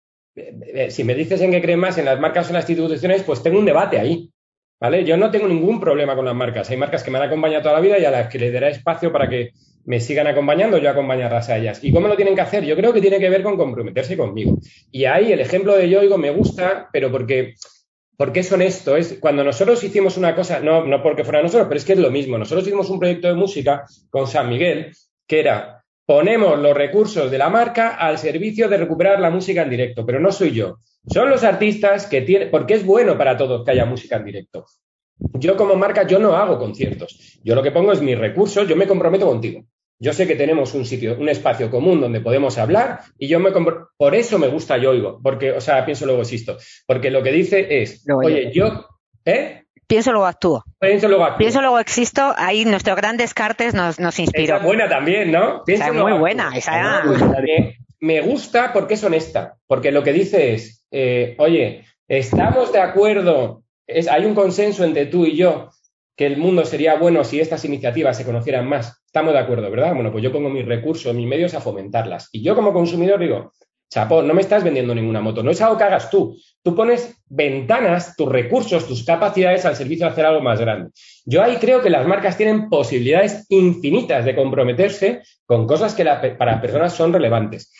Si me dices en qué creen más en las marcas o en las instituciones, pues tengo un debate ahí, ¿vale? Yo no tengo ningún problema con las marcas. Hay marcas que me han acompañado toda la vida y a las que les daré espacio para que me sigan acompañando, yo acompañarlas a ellas. ¿Y cómo lo tienen que hacer? Yo creo que tiene que ver con comprometerse conmigo. Y ahí el ejemplo de Yoigo me gusta, pero porque, porque es honesto. Es, cuando nosotros hicimos una cosa, no, no porque fuera nosotros, pero es que es lo mismo. Nosotros hicimos un proyecto de música con San Miguel, que era... Ponemos los recursos de la marca al servicio de recuperar la música en directo, pero no soy yo. Son los artistas que tienen, porque es bueno para todos que haya música en directo. Yo como marca, yo no hago conciertos. Yo lo que pongo es mis recursos, yo me comprometo contigo. Yo sé que tenemos un sitio, un espacio común donde podemos hablar y yo me compro... Por eso me gusta Yoigo, porque, o sea, pienso luego existo. Porque lo que dice es, no, oye, yo... ¿Eh? Pienso luego actúo. Pienso luego actúo. Pienso luego existo. Ahí nuestro gran Descartes nos, nos inspiró. Esa es buena también, ¿no? Pienso esa es muy buena. Esa... me, me gusta porque es honesta. Porque lo que dice es, eh, oye, estamos de acuerdo, es, hay un consenso entre tú y yo que el mundo sería bueno si estas iniciativas se conocieran más. Estamos de acuerdo, ¿verdad? Bueno, pues yo pongo mis recursos, mis medios a fomentarlas. Y yo como consumidor digo... Chapó, no me estás vendiendo ninguna moto, no es algo que hagas tú. Tú pones ventanas, tus recursos, tus capacidades al servicio de hacer algo más grande. Yo ahí creo que las marcas tienen posibilidades infinitas de comprometerse con cosas que la, para personas son relevantes.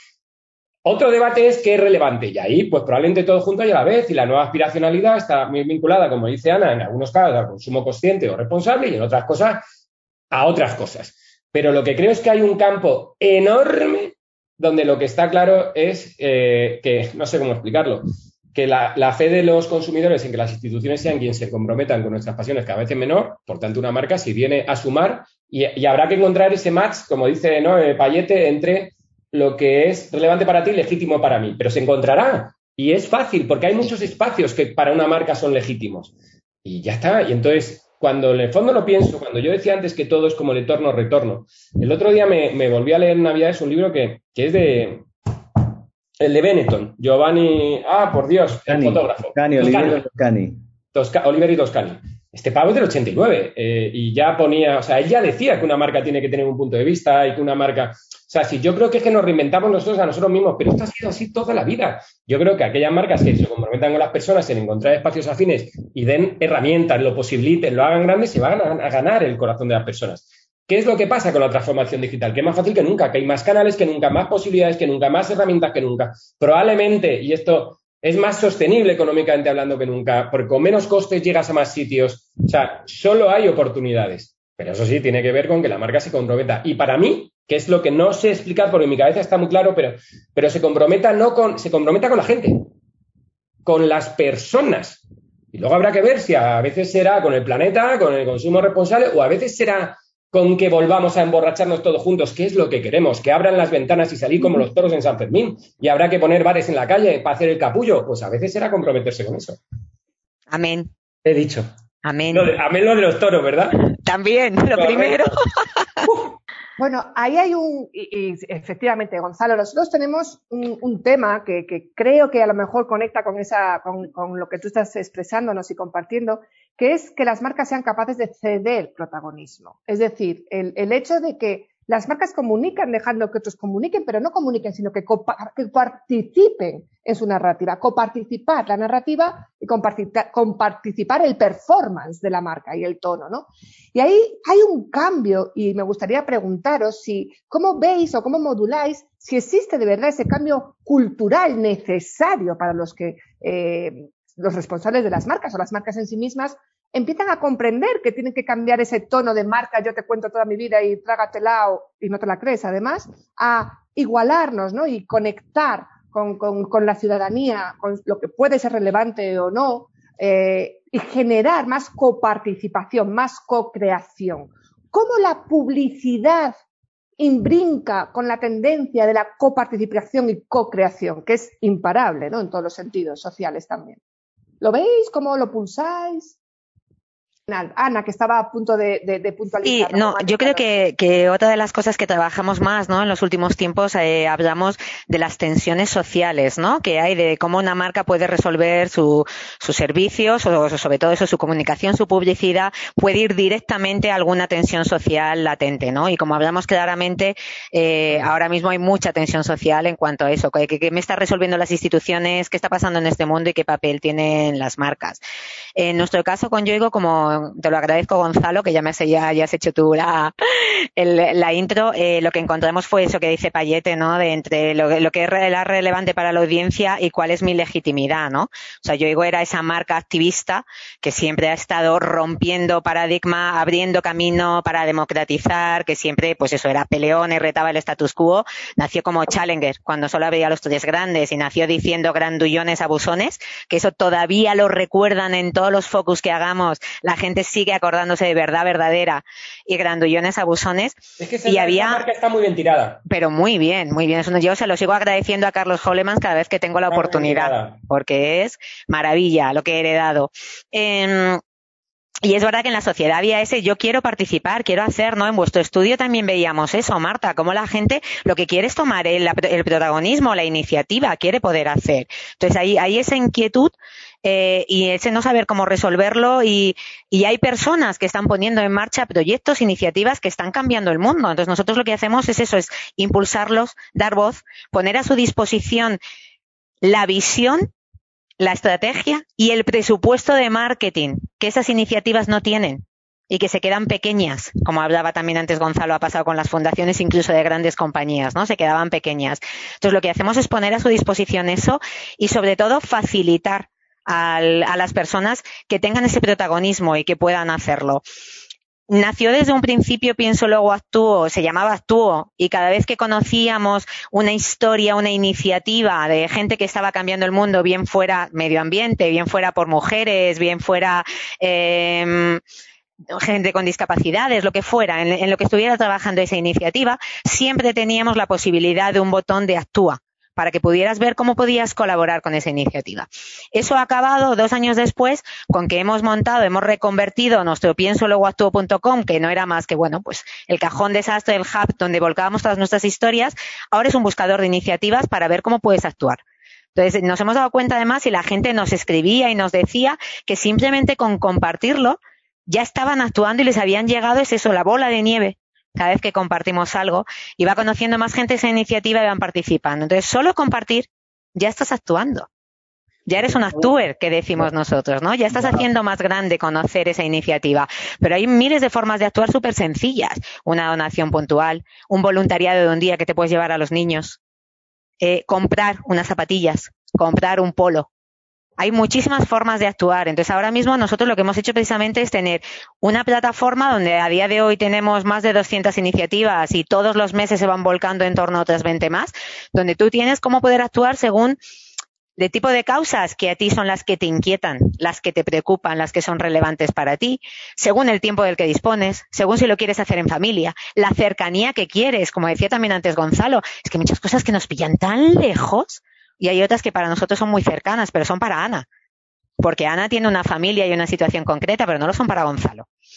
Otro debate es qué es relevante y ahí pues probablemente todo junto y a la vez y la nueva aspiracionalidad está muy vinculada, como dice Ana, en algunos casos al consumo consciente o responsable y en otras cosas a otras cosas. Pero lo que creo es que hay un campo enorme donde lo que está claro es eh, que, no sé cómo explicarlo, que la, la fe de los consumidores en que las instituciones sean quienes se comprometan con nuestras pasiones cada vez es menor, por tanto una marca si viene a sumar y, y habrá que encontrar ese match, como dice, ¿no?, eh, Payete, entre lo que es relevante para ti y legítimo para mí, pero se encontrará y es fácil porque hay muchos espacios que para una marca son legítimos y ya está, y entonces... Cuando en el fondo lo pienso, cuando yo decía antes que todo es como el eterno-retorno, el otro día me, me volví a leer en Navidades un libro que, que es de el de Benetton, Giovanni, ah, por Dios, Toscani, el fotógrafo. Toscani, Oliver Toscani. Tosca, Oliver y Toscani. Este pavo es del ochenta y nueve eh, y ya ponía, o sea, él ya decía que una marca tiene que tener un punto de vista y que una marca... O sea, si yo creo que es que nos reinventamos nosotros a nosotros mismos, pero esto ha sido así toda la vida. Yo creo que aquellas marcas que se comprometan con las personas en encontrar espacios afines y den herramientas, lo posibiliten, lo hagan grandes, se van a, a ganar el corazón de las personas. ¿Qué es lo que pasa con la transformación digital? Que es más fácil que nunca, que hay más canales que nunca, más posibilidades que nunca, más herramientas que nunca. Probablemente, y esto es más sostenible económicamente hablando que nunca, porque con menos costes llegas a más sitios. O sea, solo hay oportunidades. Pero eso sí, tiene que ver con que la marca se comprometa. Y para mí, que es lo que no sé explicar porque en mi cabeza está muy claro, pero, pero se comprometa no con, se comprometa con la gente, con las personas. Y luego habrá que ver si a veces será con el planeta, con el consumo responsable, o a veces será con que volvamos a emborracharnos todos juntos, que es lo que queremos, que abran las ventanas y salir como los toros en San Fermín, y habrá que poner bares en la calle para hacer el capullo. Pues a veces será comprometerse con eso. Amén. He dicho. Amén. Lo de, amén lo de los toros, ¿verdad? También, lo Correcto. primero. Bueno, ahí hay un, y, y efectivamente, Gonzalo, nosotros tenemos un, un tema que, que creo que a lo mejor conecta con, esa, con, con lo que tú estás expresándonos y compartiendo, que es que las marcas sean capaces de ceder protagonismo. Es decir, el, el hecho de que las marcas comunican dejando que otros comuniquen, pero no comuniquen, sino que, copa, que participen en su narrativa, coparticipar la narrativa y comparticipar el performance de la marca y el tono, ¿no? Y ahí hay un cambio y me gustaría preguntaros si, ¿cómo veis o cómo moduláis si existe de verdad ese cambio cultural necesario para los que eh, los responsables de las marcas o las marcas en sí mismas empiezan a comprender que tienen que cambiar ese tono de marca, yo te cuento toda mi vida y trágatela y no te la crees, además, a igualarnos, ¿no? Y conectar con, con, con la ciudadanía, con lo que puede ser relevante o no, eh, y generar más coparticipación, más co-creación. ¿Cómo la publicidad imbrinca con la tendencia de la coparticipación y co-creación, que es imparable, ¿no? En todos los sentidos sociales también? ¿Lo veis? ¿Cómo lo pulsáis? Ana, que estaba a punto de, de, de puntualizar. Sí, no, yo creo que, que otra de las cosas que trabajamos más, ¿no? En los últimos tiempos eh, hablamos de las tensiones sociales, ¿no? Que hay de cómo una marca puede resolver su, sus servicios o sobre todo eso, su comunicación, su publicidad, puede ir directamente a alguna tensión social latente, ¿no? Y como hablamos claramente, eh, ahora mismo hay mucha tensión social en cuanto a eso, que, que me está resolviendo las instituciones, qué está pasando en este mundo y qué papel tienen las marcas. En nuestro caso con Yoigo, como te lo agradezco, Gonzalo, que ya me has, ya, ya has hecho tú la, el, la intro, eh, lo que encontramos fue eso que dice Payete, ¿no? De entre lo, lo que es re, relevante para la audiencia y cuál es mi legitimidad, ¿no? O sea, Yoigo era esa marca activista que siempre ha estado rompiendo paradigma, abriendo camino para democratizar, que siempre, pues eso, era peleón y retaba el status quo. Nació como Challenger, cuando solo había los tres grandes, y nació diciendo grandullones abusones, que eso todavía lo recuerdan en todos los focus que hagamos. La gente sigue acordándose de verdad verdadera y grandullones abusones. Es que esa, y había... marca está muy bien tirada. Pero muy bien, muy bien. Yo se lo sigo agradeciendo a Carlos Holleman cada vez que tengo la está oportunidad, porque es maravilla lo que he heredado. Eh, Y es verdad que en la sociedad había ese yo quiero participar, quiero hacer, ¿no? En vuestro estudio también veíamos eso, Marta, cómo la gente lo que quiere es tomar el, el protagonismo, la iniciativa, quiere poder hacer. Entonces ahí hay esa inquietud eh, y ese no saber cómo resolverlo y, y hay personas que están poniendo en marcha proyectos, iniciativas que están cambiando el mundo. Entonces nosotros lo que hacemos es eso, es impulsarlos, dar voz, poner a su disposición la visión, la estrategia y el presupuesto de marketing que esas iniciativas no tienen y que se quedan pequeñas, como hablaba también antes Gonzalo, ha pasado con las fundaciones incluso de grandes compañías, ¿no? Se quedaban pequeñas. Entonces lo que hacemos es poner a su disposición eso y sobre todo facilitar al, a las personas que tengan ese protagonismo y que puedan hacerlo. Nació desde un principio, pienso, luego actúo, se llamaba Actúo, y cada vez que conocíamos una historia, una iniciativa de gente que estaba cambiando el mundo, bien fuera medio ambiente, bien fuera por mujeres, bien fuera eh, gente con discapacidades, lo que fuera, en, en lo que estuviera trabajando esa iniciativa, siempre teníamos la posibilidad de un botón de Actúa, para que pudieras ver cómo podías colaborar con esa iniciativa. Eso ha acabado dos años después con que hemos montado, hemos reconvertido nuestro pienso luego actúo punto com, que no era más que, bueno, pues el cajón desastre, el hub donde volcábamos todas nuestras historias, ahora es un buscador de iniciativas para ver cómo puedes actuar. Entonces, nos hemos dado cuenta además y la gente nos escribía y nos decía que simplemente con compartirlo ya estaban actuando y les habían llegado, es eso, la bola de nieve. Cada vez que compartimos algo y va conociendo más gente esa iniciativa y van participando. Entonces, solo compartir, ya estás actuando. Ya eres un actúer, que decimos nosotros, ¿no? Ya estás haciendo más grande conocer esa iniciativa. Pero hay miles de formas de actuar súper sencillas. Una donación puntual, un voluntariado de un día que te puedes llevar a los niños, eh, comprar unas zapatillas, comprar un polo. Hay muchísimas formas de actuar. Entonces, ahora mismo nosotros lo que hemos hecho precisamente es tener una plataforma donde a día de hoy tenemos más de doscientas iniciativas y todos los meses se van volcando en torno a otras veinte más, donde tú tienes cómo poder actuar según el tipo de causas que a ti son las que te inquietan, las que te preocupan, las que son relevantes para ti, según el tiempo del que dispones, según si lo quieres hacer en familia, la cercanía que quieres, como decía también antes Gonzalo, es que hay muchas cosas que nos pillan tan lejos. Y hay otras que para nosotros son muy cercanas, pero son para Ana. Porque Ana tiene una familia y una situación concreta, pero no lo son para Gonzalo.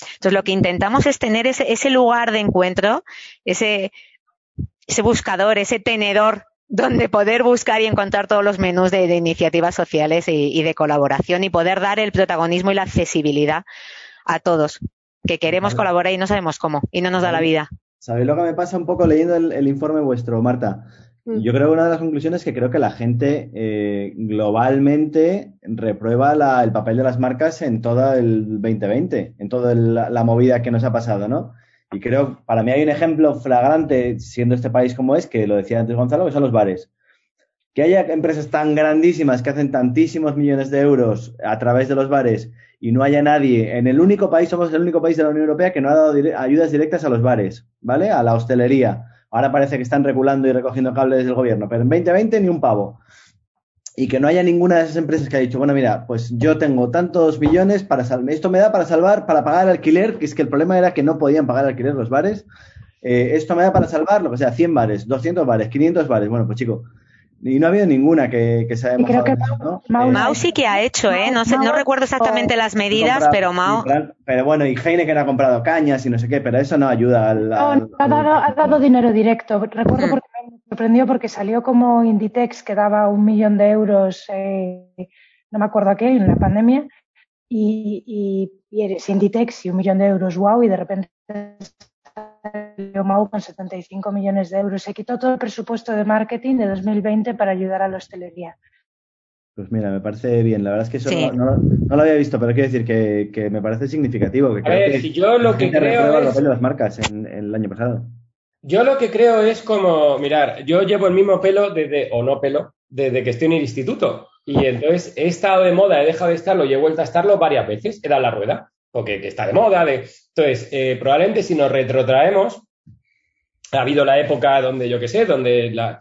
Entonces, lo que intentamos es tener ese, ese lugar de encuentro, ese, ese buscador, ese tenedor donde poder buscar y encontrar todos los menús de, de iniciativas sociales y, y de colaboración y poder dar el protagonismo y la accesibilidad a todos, que queremos Vale. colaborar y no sabemos cómo, y no nos da la vida. ¿Sabéis lo que me pasa un poco leyendo el, el informe vuestro, Marta? Yo creo que una de las conclusiones es que creo que la gente eh, globalmente reprueba la, el papel de las marcas en todo el veinte veinte, en toda la, la movida que nos ha pasado, ¿no? Y creo, para mí hay un ejemplo flagrante, siendo este país como es, que lo decía antes Gonzalo, que son los bares. Que haya empresas tan grandísimas que hacen tantísimos millones de euros a través de los bares y no haya nadie, en el único país, somos el único país de la Unión Europea que no ha dado dire- ayudas directas a los bares, ¿vale? A la hostelería. Ahora parece que están regulando y recogiendo cables del gobierno, pero en veinte veinte ni un pavo. Y que no haya ninguna de esas empresas que ha dicho, bueno, mira, pues yo tengo tantos billones para salvar, esto me da para salvar, para pagar el alquiler, que es que el problema era que no podían pagar el alquiler los bares, eh, esto me da para salvar, lo que sea, cien bares, doscientos bares, quinientos bares, bueno, pues chico, y no ha habido ninguna que, que se haya Y creo mojado que en eso, ¿no? Mau, Eh, Mao sí que ha hecho, ¿eh? No sé, no Mao- recuerdo exactamente las medidas, comprar- pero Mao... y plan- pero bueno, y Heineken ha comprado cañas y no sé qué, pero eso no ayuda al... No, al- no, ha, dado, ha dado dinero directo. Recuerdo Mm. porque me sorprendió porque salió como Inditex que daba un millón de euros, eh, no me acuerdo a qué, en la pandemia, y, y, y eres Inditex y un millón de euros, wow, y de repente salió Mau con setenta y cinco millones de euros. Se quitó todo el presupuesto de marketing de dos mil veinte para ayudar a la hostelería. Pues mira, me parece bien. La verdad es que eso Sí. no, no- no lo había visto, pero quiero decir que, que me parece significativo. Que A creo ver, que si yo lo la que gente creo reprueba el es- papel de las marcas en, en el año pasado. Yo lo que creo es como, mirar, yo llevo el mismo pelo desde, o no pelo, desde que estoy en el instituto. Y entonces he estado de moda, he dejado de estarlo y he vuelto a estarlo varias veces. He dado la rueda, porque que está de moda. De... Entonces, eh, probablemente si nos retrotraemos, ha habido la época donde, yo qué sé, donde la...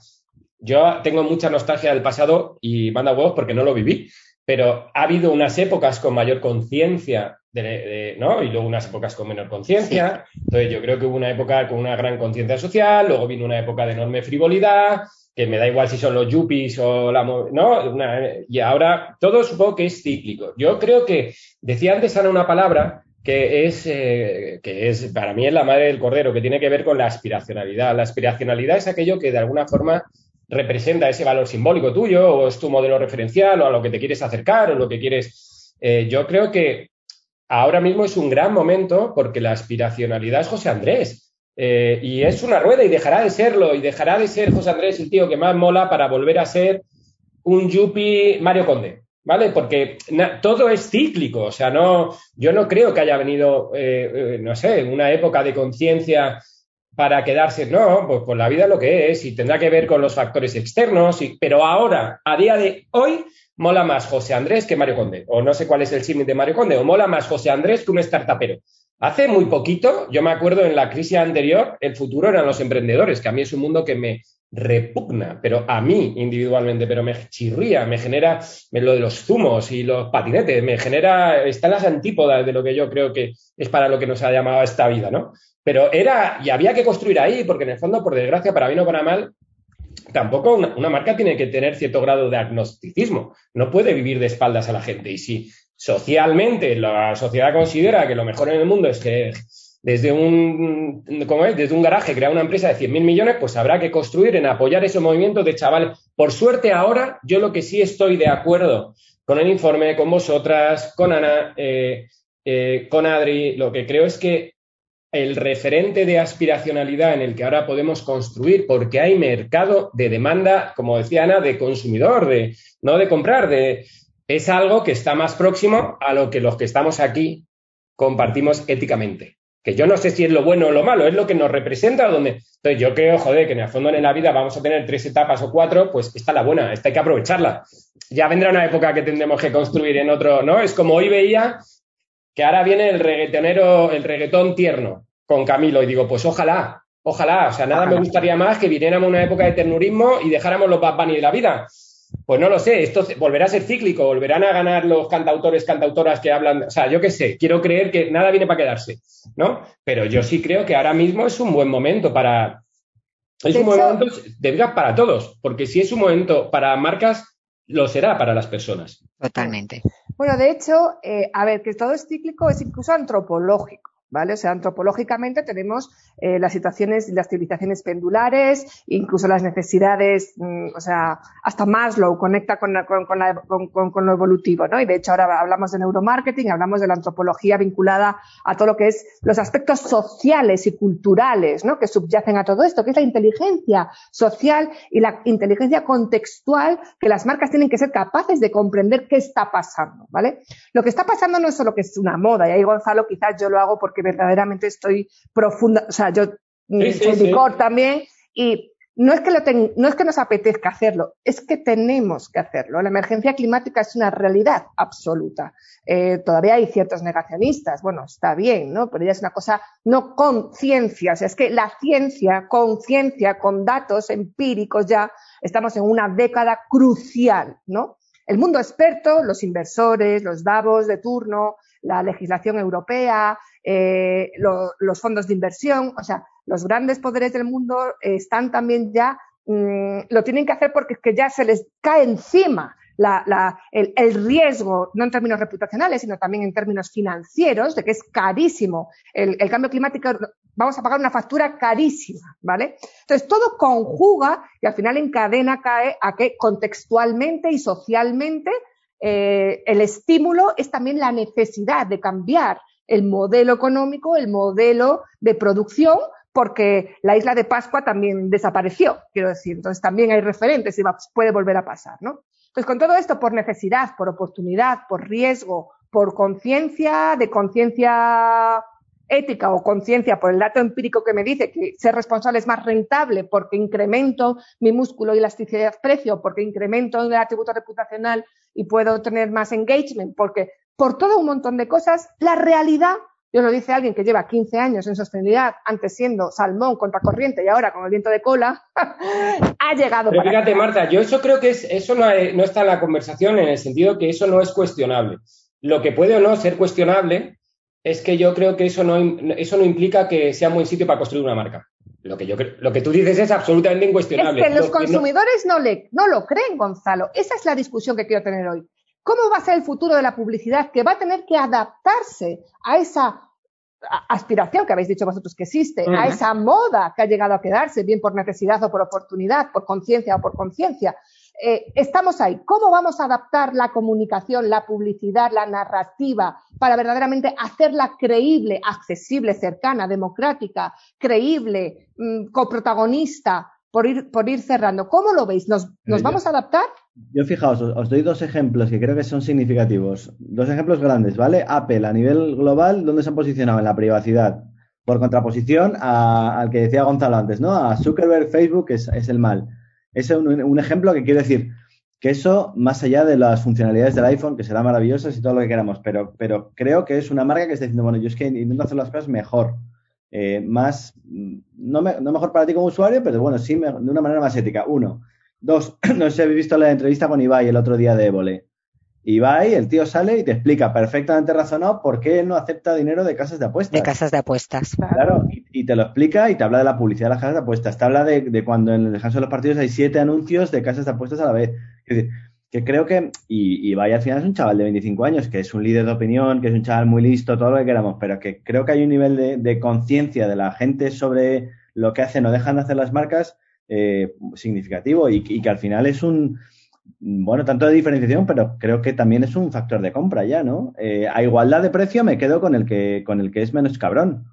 yo tengo mucha nostalgia del pasado y manda huevos porque no lo viví, pero ha habido unas épocas con mayor conciencia, de, de, ¿no? Y luego unas épocas con menor conciencia. Entonces yo creo que hubo una época con una gran conciencia social, luego vino una época de enorme frivolidad, que me da igual si son los yuppies o la... ¿no? Una, y ahora todo supongo que es cíclico. Yo creo que, decía antes Ana una palabra que es, eh, que es, para mí es la madre del cordero, que tiene que ver con la aspiracionalidad. La aspiracionalidad es aquello que de alguna forma representa ese valor simbólico tuyo, o es tu modelo referencial, o a lo que te quieres acercar, o lo que quieres... Eh, yo creo que ahora mismo es un gran momento porque la aspiracionalidad es José Andrés. Eh, y es una rueda y dejará de serlo, y dejará de ser José Andrés el tío que más mola para volver a ser un yuppie Mario Conde, ¿vale? Porque na, todo es cíclico, o sea, no, yo no creo que haya venido, eh, eh, no sé, una época de conciencia para quedarse, no, pues, pues la vida es lo que es y tendrá que ver con los factores externos, y, pero ahora, a día de hoy, mola más José Andrés que Mario Conde, o no sé cuál es el símil de Mario Conde, o mola más José Andrés que un startupero. Hace muy poquito, yo me acuerdo en la crisis anterior, el futuro eran los emprendedores, que a mí es un mundo que me repugna, pero a mí individualmente, pero me chirría, me genera lo de los zumos y los patinetes, me genera, está en las antípodas de lo que yo creo que es para lo que nos ha llamado esta vida, ¿no? Pero era, y había que construir ahí, porque en el fondo, por desgracia, para bien o para mal, tampoco una, una marca tiene que tener cierto grado de agnosticismo, no puede vivir de espaldas a la gente, y si socialmente la sociedad considera que lo mejor en el mundo es que desde un, ¿cómo es? Desde un garaje crear una empresa de cien mil millones, pues habrá que construir en apoyar esos movimientos de chavales. Por suerte ahora, yo lo que sí estoy de acuerdo con el informe, con vosotras, con Ana, eh, eh, con Adri, lo que creo es que el referente de aspiracionalidad en el que ahora podemos construir, porque hay mercado de demanda, como decía Ana, de consumidor, de no de comprar, de, es algo que está más próximo a lo que los que estamos aquí compartimos éticamente. Que yo no sé si es lo bueno o lo malo, es lo que nos representa. Donde... Entonces yo creo, joder, que en el fondo en la vida vamos a tener tres etapas o cuatro, pues esta es la buena, esta hay que aprovecharla. Ya vendrá una época que tendremos que construir en otro, ¿no? Es como hoy veía que ahora viene el reggaetonero, el reggaetón tierno con Camilo, y digo, pues ojalá, ojalá, o sea, nada me gustaría más que viniéramos a una época de ternurismo y dejáramos los Bad Bunny de la vida. Pues no lo sé, esto volverá a ser cíclico, volverán a ganar los cantautores, cantautoras que hablan, o sea, yo qué sé, quiero creer que nada viene para quedarse, ¿no? Pero yo sí creo que ahora mismo es un buen momento para, es De un buen hecho, momento de verdad para todos, porque si es un momento para marcas, lo será para las personas. Totalmente. Bueno, de hecho, eh, a ver, que todo es cíclico, es incluso antropológico. ¿vale? O sea, antropológicamente tenemos eh, las situaciones, las civilizaciones pendulares, incluso las necesidades, mmm, o sea, hasta Maslow conecta con, la, con, con, la, con, con, con lo evolutivo, ¿no? Y de hecho ahora hablamos de neuromarketing, hablamos de la antropología vinculada a todo lo que es los aspectos sociales y culturales, ¿no? Que subyacen a todo esto, que es la inteligencia social y la inteligencia contextual, que las marcas tienen que ser capaces de comprender qué está pasando, ¿vale? Lo que está pasando no es solo que es una moda, y ahí Gonzalo quizás yo lo hago porque verdaderamente estoy profunda, o sea, yo sí, soy sí, licor sí. también, y no es que lo ten, no es que nos apetezca hacerlo, es que tenemos que hacerlo. La emergencia climática es una realidad absoluta. Eh, todavía hay ciertos negacionistas, bueno, está bien, ¿no? Pero ya es una cosa no con ciencia, o sea, es que la ciencia, con ciencia, con datos empíricos ya, estamos en una década crucial, ¿no? El mundo experto, los inversores, los davos de turno, la legislación europea, eh, lo, los fondos de inversión, o sea, los grandes poderes del mundo eh, están también ya, mmm, lo tienen que hacer porque es que ya se les cae encima la, la, el, el riesgo, no en términos reputacionales, sino también en términos financieros, de que es carísimo. El, el cambio climático, vamos a pagar una factura carísima, ¿vale? Entonces, todo conjuga y al final encadena cae a que contextualmente y socialmente eh, el estímulo es también la necesidad de cambiar el modelo económico, el modelo de producción, porque la isla de Pascua también desapareció, quiero decir. Entonces, también hay referentes y va, puede volver a pasar, ¿no? Entonces, con todo esto, por necesidad, por oportunidad, por riesgo, por conciencia, de conciencia ética o conciencia por el dato empírico que me dice que ser responsable es más rentable porque incremento mi músculo y elasticidad-precio, porque incremento el atributo reputacional y puedo tener más engagement, porque por todo un montón de cosas, la realidad, yo lo dice alguien que lleva quince años en sostenibilidad, antes siendo salmón contracorriente y ahora con el viento de cola, ha llegado Pero para fíjate, quedar. Marta, yo eso creo que es, eso no, hay, no está en la conversación en el sentido que eso no es cuestionable. Lo que puede o no ser cuestionable es que yo creo que eso no, eso no implica que sea un buen sitio para construir una marca. Lo que, yo, lo que tú dices es absolutamente incuestionable. Es que los lo que consumidores no... No, le, no lo creen, Gonzalo. Esa es la discusión que quiero tener hoy. ¿Cómo va a ser el futuro de la publicidad que va a tener que adaptarse a esa aspiración que habéis dicho vosotros que existe, uh-huh. a esa moda que ha llegado a quedarse, bien por necesidad o por oportunidad, por conciencia o por conciencia? Eh, estamos ahí. ¿Cómo vamos a adaptar la comunicación, la publicidad, la narrativa para verdaderamente hacerla creíble, accesible, cercana, democrática, creíble, mmm, coprotagonista, por ir, por ir cerrando? ¿Cómo lo veis? ¿Nos, nos vamos a adaptar? Yo, fijaos, os, os doy dos ejemplos que creo que son significativos. Dos ejemplos grandes, ¿vale? Apple, a nivel global, ¿dónde se han posicionado? En la privacidad. Por contraposición a, al que decía Gonzalo antes, ¿no? A Zuckerberg, Facebook, es, es el mal. Es un, un ejemplo que quiero decir que eso, más allá de las funcionalidades del iPhone, que serán maravillosas y todo lo que queramos, pero, pero creo que es una marca que está diciendo, bueno, yo es que intento hacer las cosas mejor. Eh, más, no, me, no mejor para ti como usuario, pero bueno, sí, me, de una manera más ética. Uno. Dos, no sé si habéis visto la entrevista con Ibai el otro día de Évole. Ibai, el tío sale y te explica perfectamente razonado por qué él no acepta dinero de casas de apuestas. De casas de apuestas. Claro, y, y te lo explica y te habla de la publicidad de las casas de apuestas. Te habla de, de cuando en el descanso de los partidos hay siete anuncios de casas de apuestas a la vez. Es decir, que creo que, y, y Ibai al final es un chaval de veinticinco años, que es un líder de opinión, que es un chaval muy listo, todo lo que queramos, pero que creo que hay un nivel de, de conciencia de la gente sobre lo que hacen o dejan de hacer las marcas eh, significativo y, y que al final es un, bueno, tanto de diferenciación, pero creo que también es un factor de compra ya, ¿no? Eh, a igualdad de precio me quedo con el que, con el que es menos cabrón.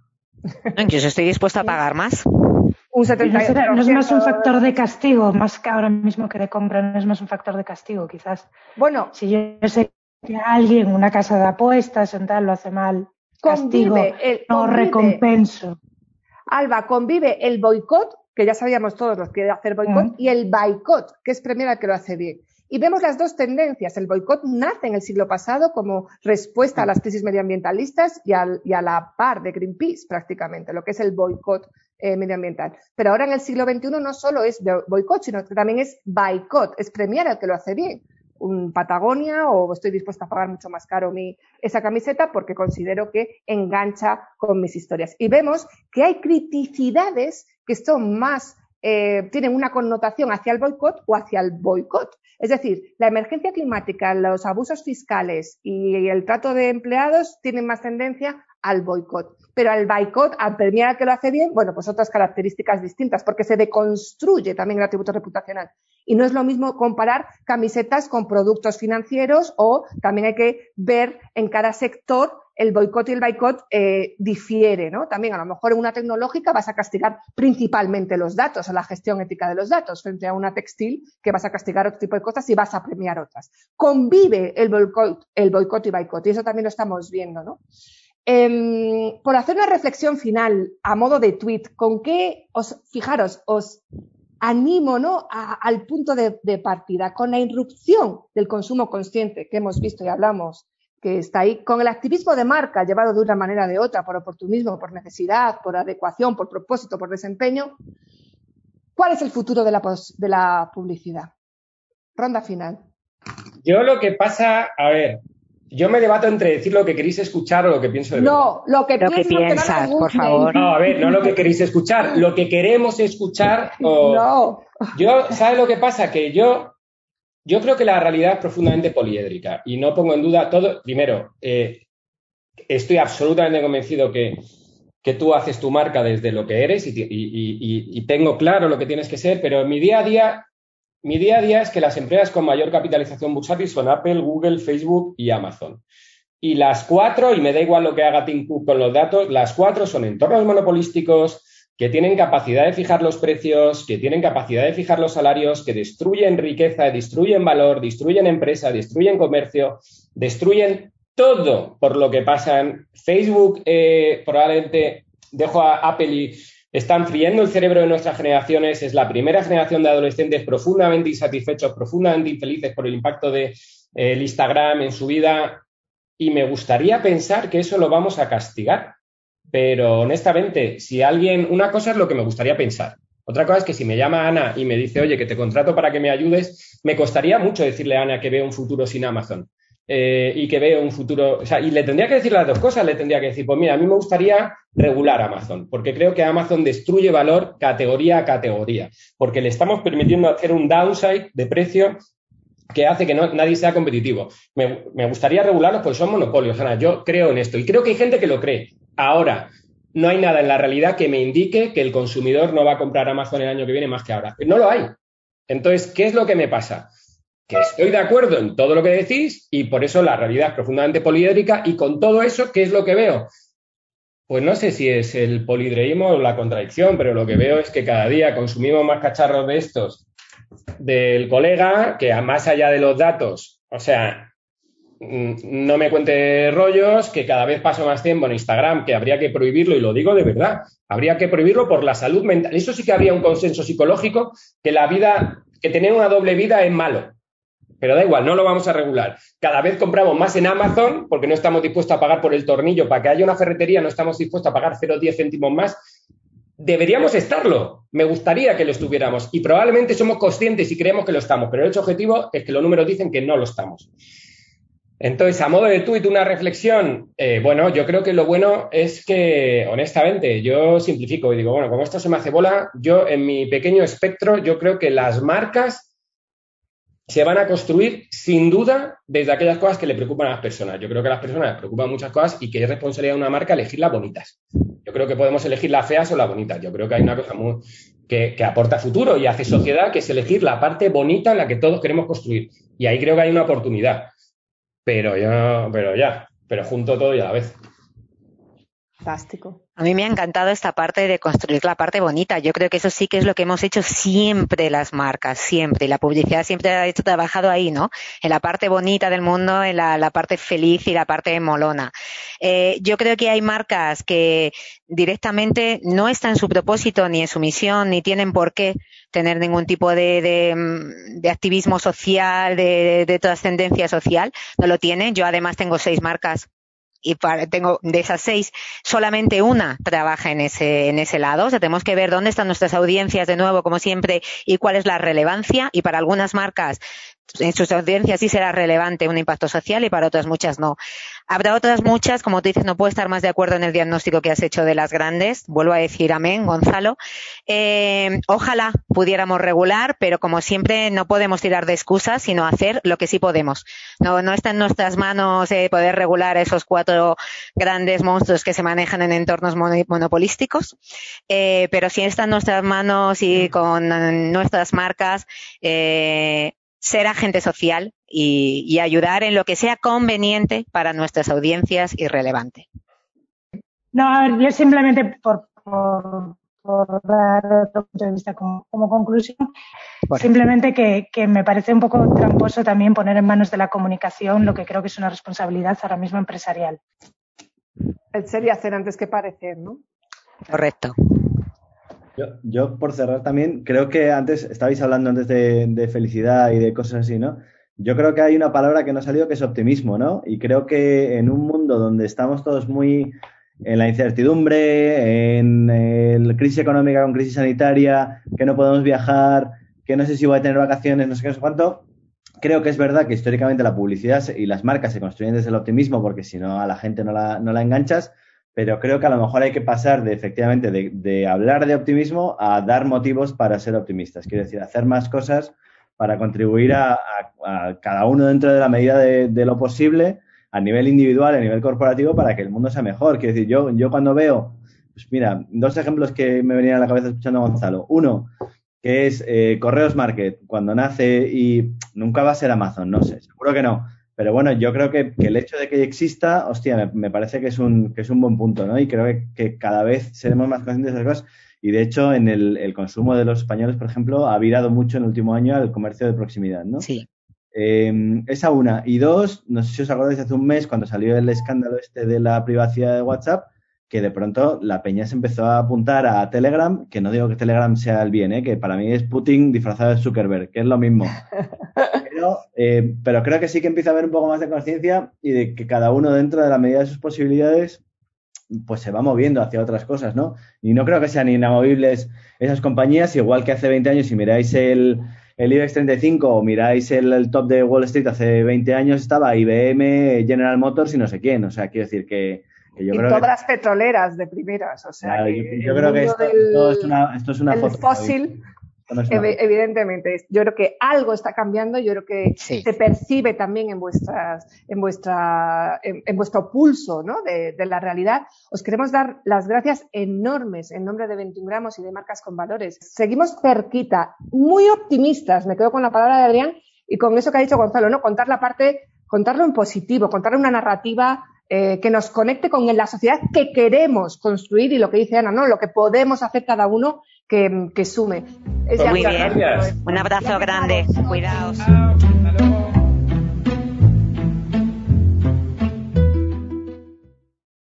Yo estoy dispuesta a pagar más. Un setenta por ciento. No, no es más un factor de castigo, más que ahora mismo que de compra, no es más un factor de castigo, quizás. Bueno, si yo sé que alguien, una casa de apuestas, en tal, lo hace mal, castigo, el, no convive, recompenso. Alba, convive el boicot, que ya sabíamos todos los que hacer boicot, uh-huh. y el boicot, que es premiar al que lo hace bien. Y vemos las dos tendencias. El boicot nace en el siglo pasado como respuesta a las crisis medioambientalistas y, al, y a la par de Greenpeace, prácticamente, lo que es el boicot eh, medioambiental. Pero ahora en el siglo veintiuno no solo es boicot, sino que también es boicot, es premiar al que lo hace bien. Un Patagonia, o estoy dispuesta a pagar mucho más caro mi, esa camiseta porque considero que engancha con mis historias. Y vemos que hay criticidades que son más, eh, tienen una connotación hacia el boicot o hacia el boicot. Es decir, la emergencia climática, los abusos fiscales y el trato de empleados tienen más tendencia al boicot. Pero al boicot, al premiar al que lo hace bien, bueno, pues otras características distintas, porque se deconstruye también el atributo reputacional. Y no es lo mismo comparar camisetas con productos financieros, o también hay que ver en cada sector el boicot y el boicot eh, difiere, ¿no? También a lo mejor en una tecnológica vas a castigar principalmente los datos o la gestión ética de los datos, frente a una textil que vas a castigar otro tipo de cosas y vas a premiar otras. Convive el boicot, el boicot y boicot, y eso también lo estamos viendo, ¿no? Eh, por hacer una reflexión final a modo de tweet, ¿con qué os, fijaros, os animo, ¿no?, a, al punto de, de partida, con la irrupción del consumo consciente que hemos visto y hablamos, que está ahí, con el activismo de marca llevado de una manera o de otra, por oportunismo, por necesidad, por adecuación, por propósito, por desempeño? ¿Cuál es el futuro de la, pos, de la publicidad? Ronda final. Yo lo que pasa, a ver, yo me debato entre decir lo que queréis escuchar o lo que pienso de verdad. No, lo que, lo que piensas, no por favor. No, a ver, no lo que queréis escuchar, lo que queremos escuchar. O... No. Yo, ¿sabes lo que pasa? Que yo... Yo creo que la realidad es profundamente poliédrica y no pongo en duda todo. Primero, eh, estoy absolutamente convencido que, que tú haces tu marca desde lo que eres y, y, y, y tengo claro lo que tienes que ser, pero mi día a día, mi día a día es que las empresas con mayor capitalización bursátil son Apple, Google, Facebook y Amazon. Y las cuatro, y me da igual lo que haga Tim Cook con los datos, las cuatro son entornos monopolísticos que tienen capacidad de fijar los precios, que tienen capacidad de fijar los salarios, que destruyen riqueza, destruyen valor, destruyen empresa, destruyen comercio, destruyen todo por lo que pasan. Facebook, eh, probablemente, dejo a Apple y están friendo el cerebro de nuestras generaciones. Es la primera generación de adolescentes profundamente insatisfechos, profundamente infelices por el impacto del de, eh, Instagram en su vida. Y me gustaría pensar que eso lo vamos a castigar. Pero honestamente, si alguien, una cosa es lo que me gustaría pensar, otra cosa es que si me llama Ana y me dice, oye, que te contrato para que me ayudes, me costaría mucho decirle a Ana que veo un futuro sin Amazon eh, y que veo un futuro, o sea, y le tendría que decir las dos cosas, le tendría que decir, pues mira, a mí me gustaría regular Amazon, porque creo que Amazon destruye valor categoría a categoría, porque le estamos permitiendo hacer un downside de precio que hace que no, nadie sea competitivo. Me, me gustaría regularlos porque son monopolios, Ana, yo creo en esto y creo que hay gente que lo cree. Ahora, no hay nada en la realidad que me indique que el consumidor no va a comprar Amazon el año que viene más que ahora. No lo hay. Entonces, ¿qué es lo que me pasa? Que estoy de acuerdo en todo lo que decís y por eso la realidad es profundamente poliédrica y con todo eso, ¿qué es lo que veo? Pues no sé si es el polidreísmo o la contradicción, pero lo que veo es que cada día consumimos más cacharros de estos del colega, que más allá de los datos, o sea... no me cuente rollos, que cada vez paso más tiempo en Instagram, que habría que prohibirlo, y lo digo de verdad, habría que prohibirlo por la salud mental. Eso sí que habría un consenso psicológico, que la vida, que tener una doble vida es malo. Pero da igual, no lo vamos a regular. Cada vez compramos más en Amazon, porque no estamos dispuestos a pagar por el tornillo. Para que haya una ferretería no estamos dispuestos a pagar cero coma diez céntimos más. Deberíamos estarlo. Me gustaría que lo estuviéramos. Y probablemente somos conscientes y creemos que lo estamos. Pero el hecho objetivo es que los números dicen que no lo estamos. Entonces, a modo de tuit, una reflexión, eh, bueno, yo creo que lo bueno es que, honestamente, yo simplifico y digo, bueno, como esto se me hace bola, yo en mi pequeño espectro, yo creo que las marcas se van a construir, sin duda, desde aquellas cosas que le preocupan a las personas. Yo creo que a las personas les preocupan muchas cosas y que es responsabilidad de una marca elegir las bonitas. Yo creo que podemos elegir las feas o las bonitas. Yo creo que hay una cosa muy, que, que aporta futuro y hace sociedad, que es elegir la parte bonita en la que todos queremos construir. Y ahí creo que hay una oportunidad. Pero yo, pero ya, pero junto todo y a la vez. Fantástico. A mí me ha encantado esta parte de construir la parte bonita. Yo creo que eso sí que es lo que hemos hecho siempre las marcas, siempre. Y la publicidad siempre ha hecho, trabajado ahí, ¿no? En la parte bonita del mundo, en la, la parte feliz y la parte molona. Eh, yo creo que hay marcas que directamente no está en su propósito, ni en su misión, ni tienen por qué tener ningún tipo de, de, de activismo social, de, de trascendencia social. No lo tienen. Yo además tengo seis marcas. Y para, tengo de esas seis, solamente una trabaja en ese, en ese lado. O sea, tenemos que ver dónde están nuestras audiencias de nuevo, como siempre, y cuál es la relevancia. Y para algunas marcas en sus audiencias sí será relevante un impacto social y para otras muchas no. Habrá otras muchas, como tú dices, no puedo estar más de acuerdo en el diagnóstico que has hecho de las grandes. Vuelvo a decir amén, Gonzalo. Eh, ojalá pudiéramos regular, pero como siempre no podemos tirar de excusas, sino hacer lo que sí podemos. No, no está en nuestras manos eh, poder regular esos cuatro grandes monstruos que se manejan en entornos monopolísticos, eh, pero sí está en nuestras manos y con nuestras marcas eh, ser agente social y, y ayudar en lo que sea conveniente para nuestras audiencias y relevante. No, a ver, yo simplemente por, por, por dar otro punto de vista como, como conclusión, por simplemente que, que me parece un poco tramposo también poner en manos de la comunicación lo que creo que es una responsabilidad ahora mismo empresarial. El ser y hacer antes que parecer, ¿no? Correcto. Yo, yo, por cerrar también, creo que antes, estabais hablando antes de, de felicidad y de cosas así, ¿no? Yo creo que hay una palabra que no ha salido que es optimismo, ¿no? Y creo que en un mundo donde estamos todos muy en la incertidumbre, en, en la crisis económica con crisis sanitaria, que no podemos viajar, que no sé si voy a tener vacaciones, no sé qué, no sé cuánto, creo que es verdad que históricamente la publicidad y las marcas se construyen desde el optimismo porque si no a la gente no la, no la enganchas, pero creo que a lo mejor hay que pasar de, efectivamente, de, de hablar de optimismo a dar motivos para ser optimistas. Quiero decir, hacer más cosas para contribuir a, a, a cada uno dentro de la medida de, de lo posible, a nivel individual, a nivel corporativo, para que el mundo sea mejor. Quiero decir, yo, yo cuando veo, pues mira, dos ejemplos que me venían a la cabeza escuchando a Gonzalo. Uno, que es eh, Correos Market, cuando nace y nunca va a ser Amazon, no sé, seguro que no. Pero bueno, yo creo que, que el hecho de que exista, hostia, me, me parece que es un que es un buen punto, ¿no? Y creo que, que cada vez seremos más conscientes de esas cosas. Y de hecho, en el, el consumo de los españoles, por ejemplo, ha virado mucho en el último año al comercio de proximidad, ¿no? Sí. Eh, esa una. Y dos, no sé si os acordáis hace un mes cuando salió el escándalo este de la privacidad de WhatsApp, que de pronto la peña se empezó a apuntar a Telegram, que no digo que Telegram sea el bien, ¿eh? Que para mí es Putin disfrazado de Zuckerberg, que es lo mismo. Pero, eh, pero creo que sí que empieza a haber un poco más de conciencia y de que cada uno dentro de la medida de sus posibilidades pues se va moviendo hacia otras cosas, ¿no? Y no creo que sean inamovibles esas compañías, igual que hace veinte años, si miráis el, el IBEX treinta y cinco o miráis el, el top de Wall Street hace veinte años estaba I B M, General Motors y no sé quién. O sea, quiero decir que, que yo y creo todas que... las petroleras de primeras, o sea, Claro, que yo, yo creo que esto, del, esto, es una, esto es una el foto. fósil, no es una ev evidentemente, yo creo que algo está cambiando, yo creo que sí. se percibe también en vuestras, en vuestra, en, en vuestro pulso, ¿no? de, de la realidad. Os queremos dar las gracias enormes en nombre de veintiún gramos y de Marcas con Valores. Seguimos cerquita, muy optimistas, me quedo con la palabra de Adrián y con eso que ha dicho Gonzalo, ¿no? Contar la parte, contarlo en positivo, contarle una narrativa Eh, que nos conecte con la sociedad que queremos construir y lo que dice Ana, ¿no? Lo que podemos hacer cada uno que, que sume. Es Muy bien. gracias. Un abrazo grande. Cuidaos.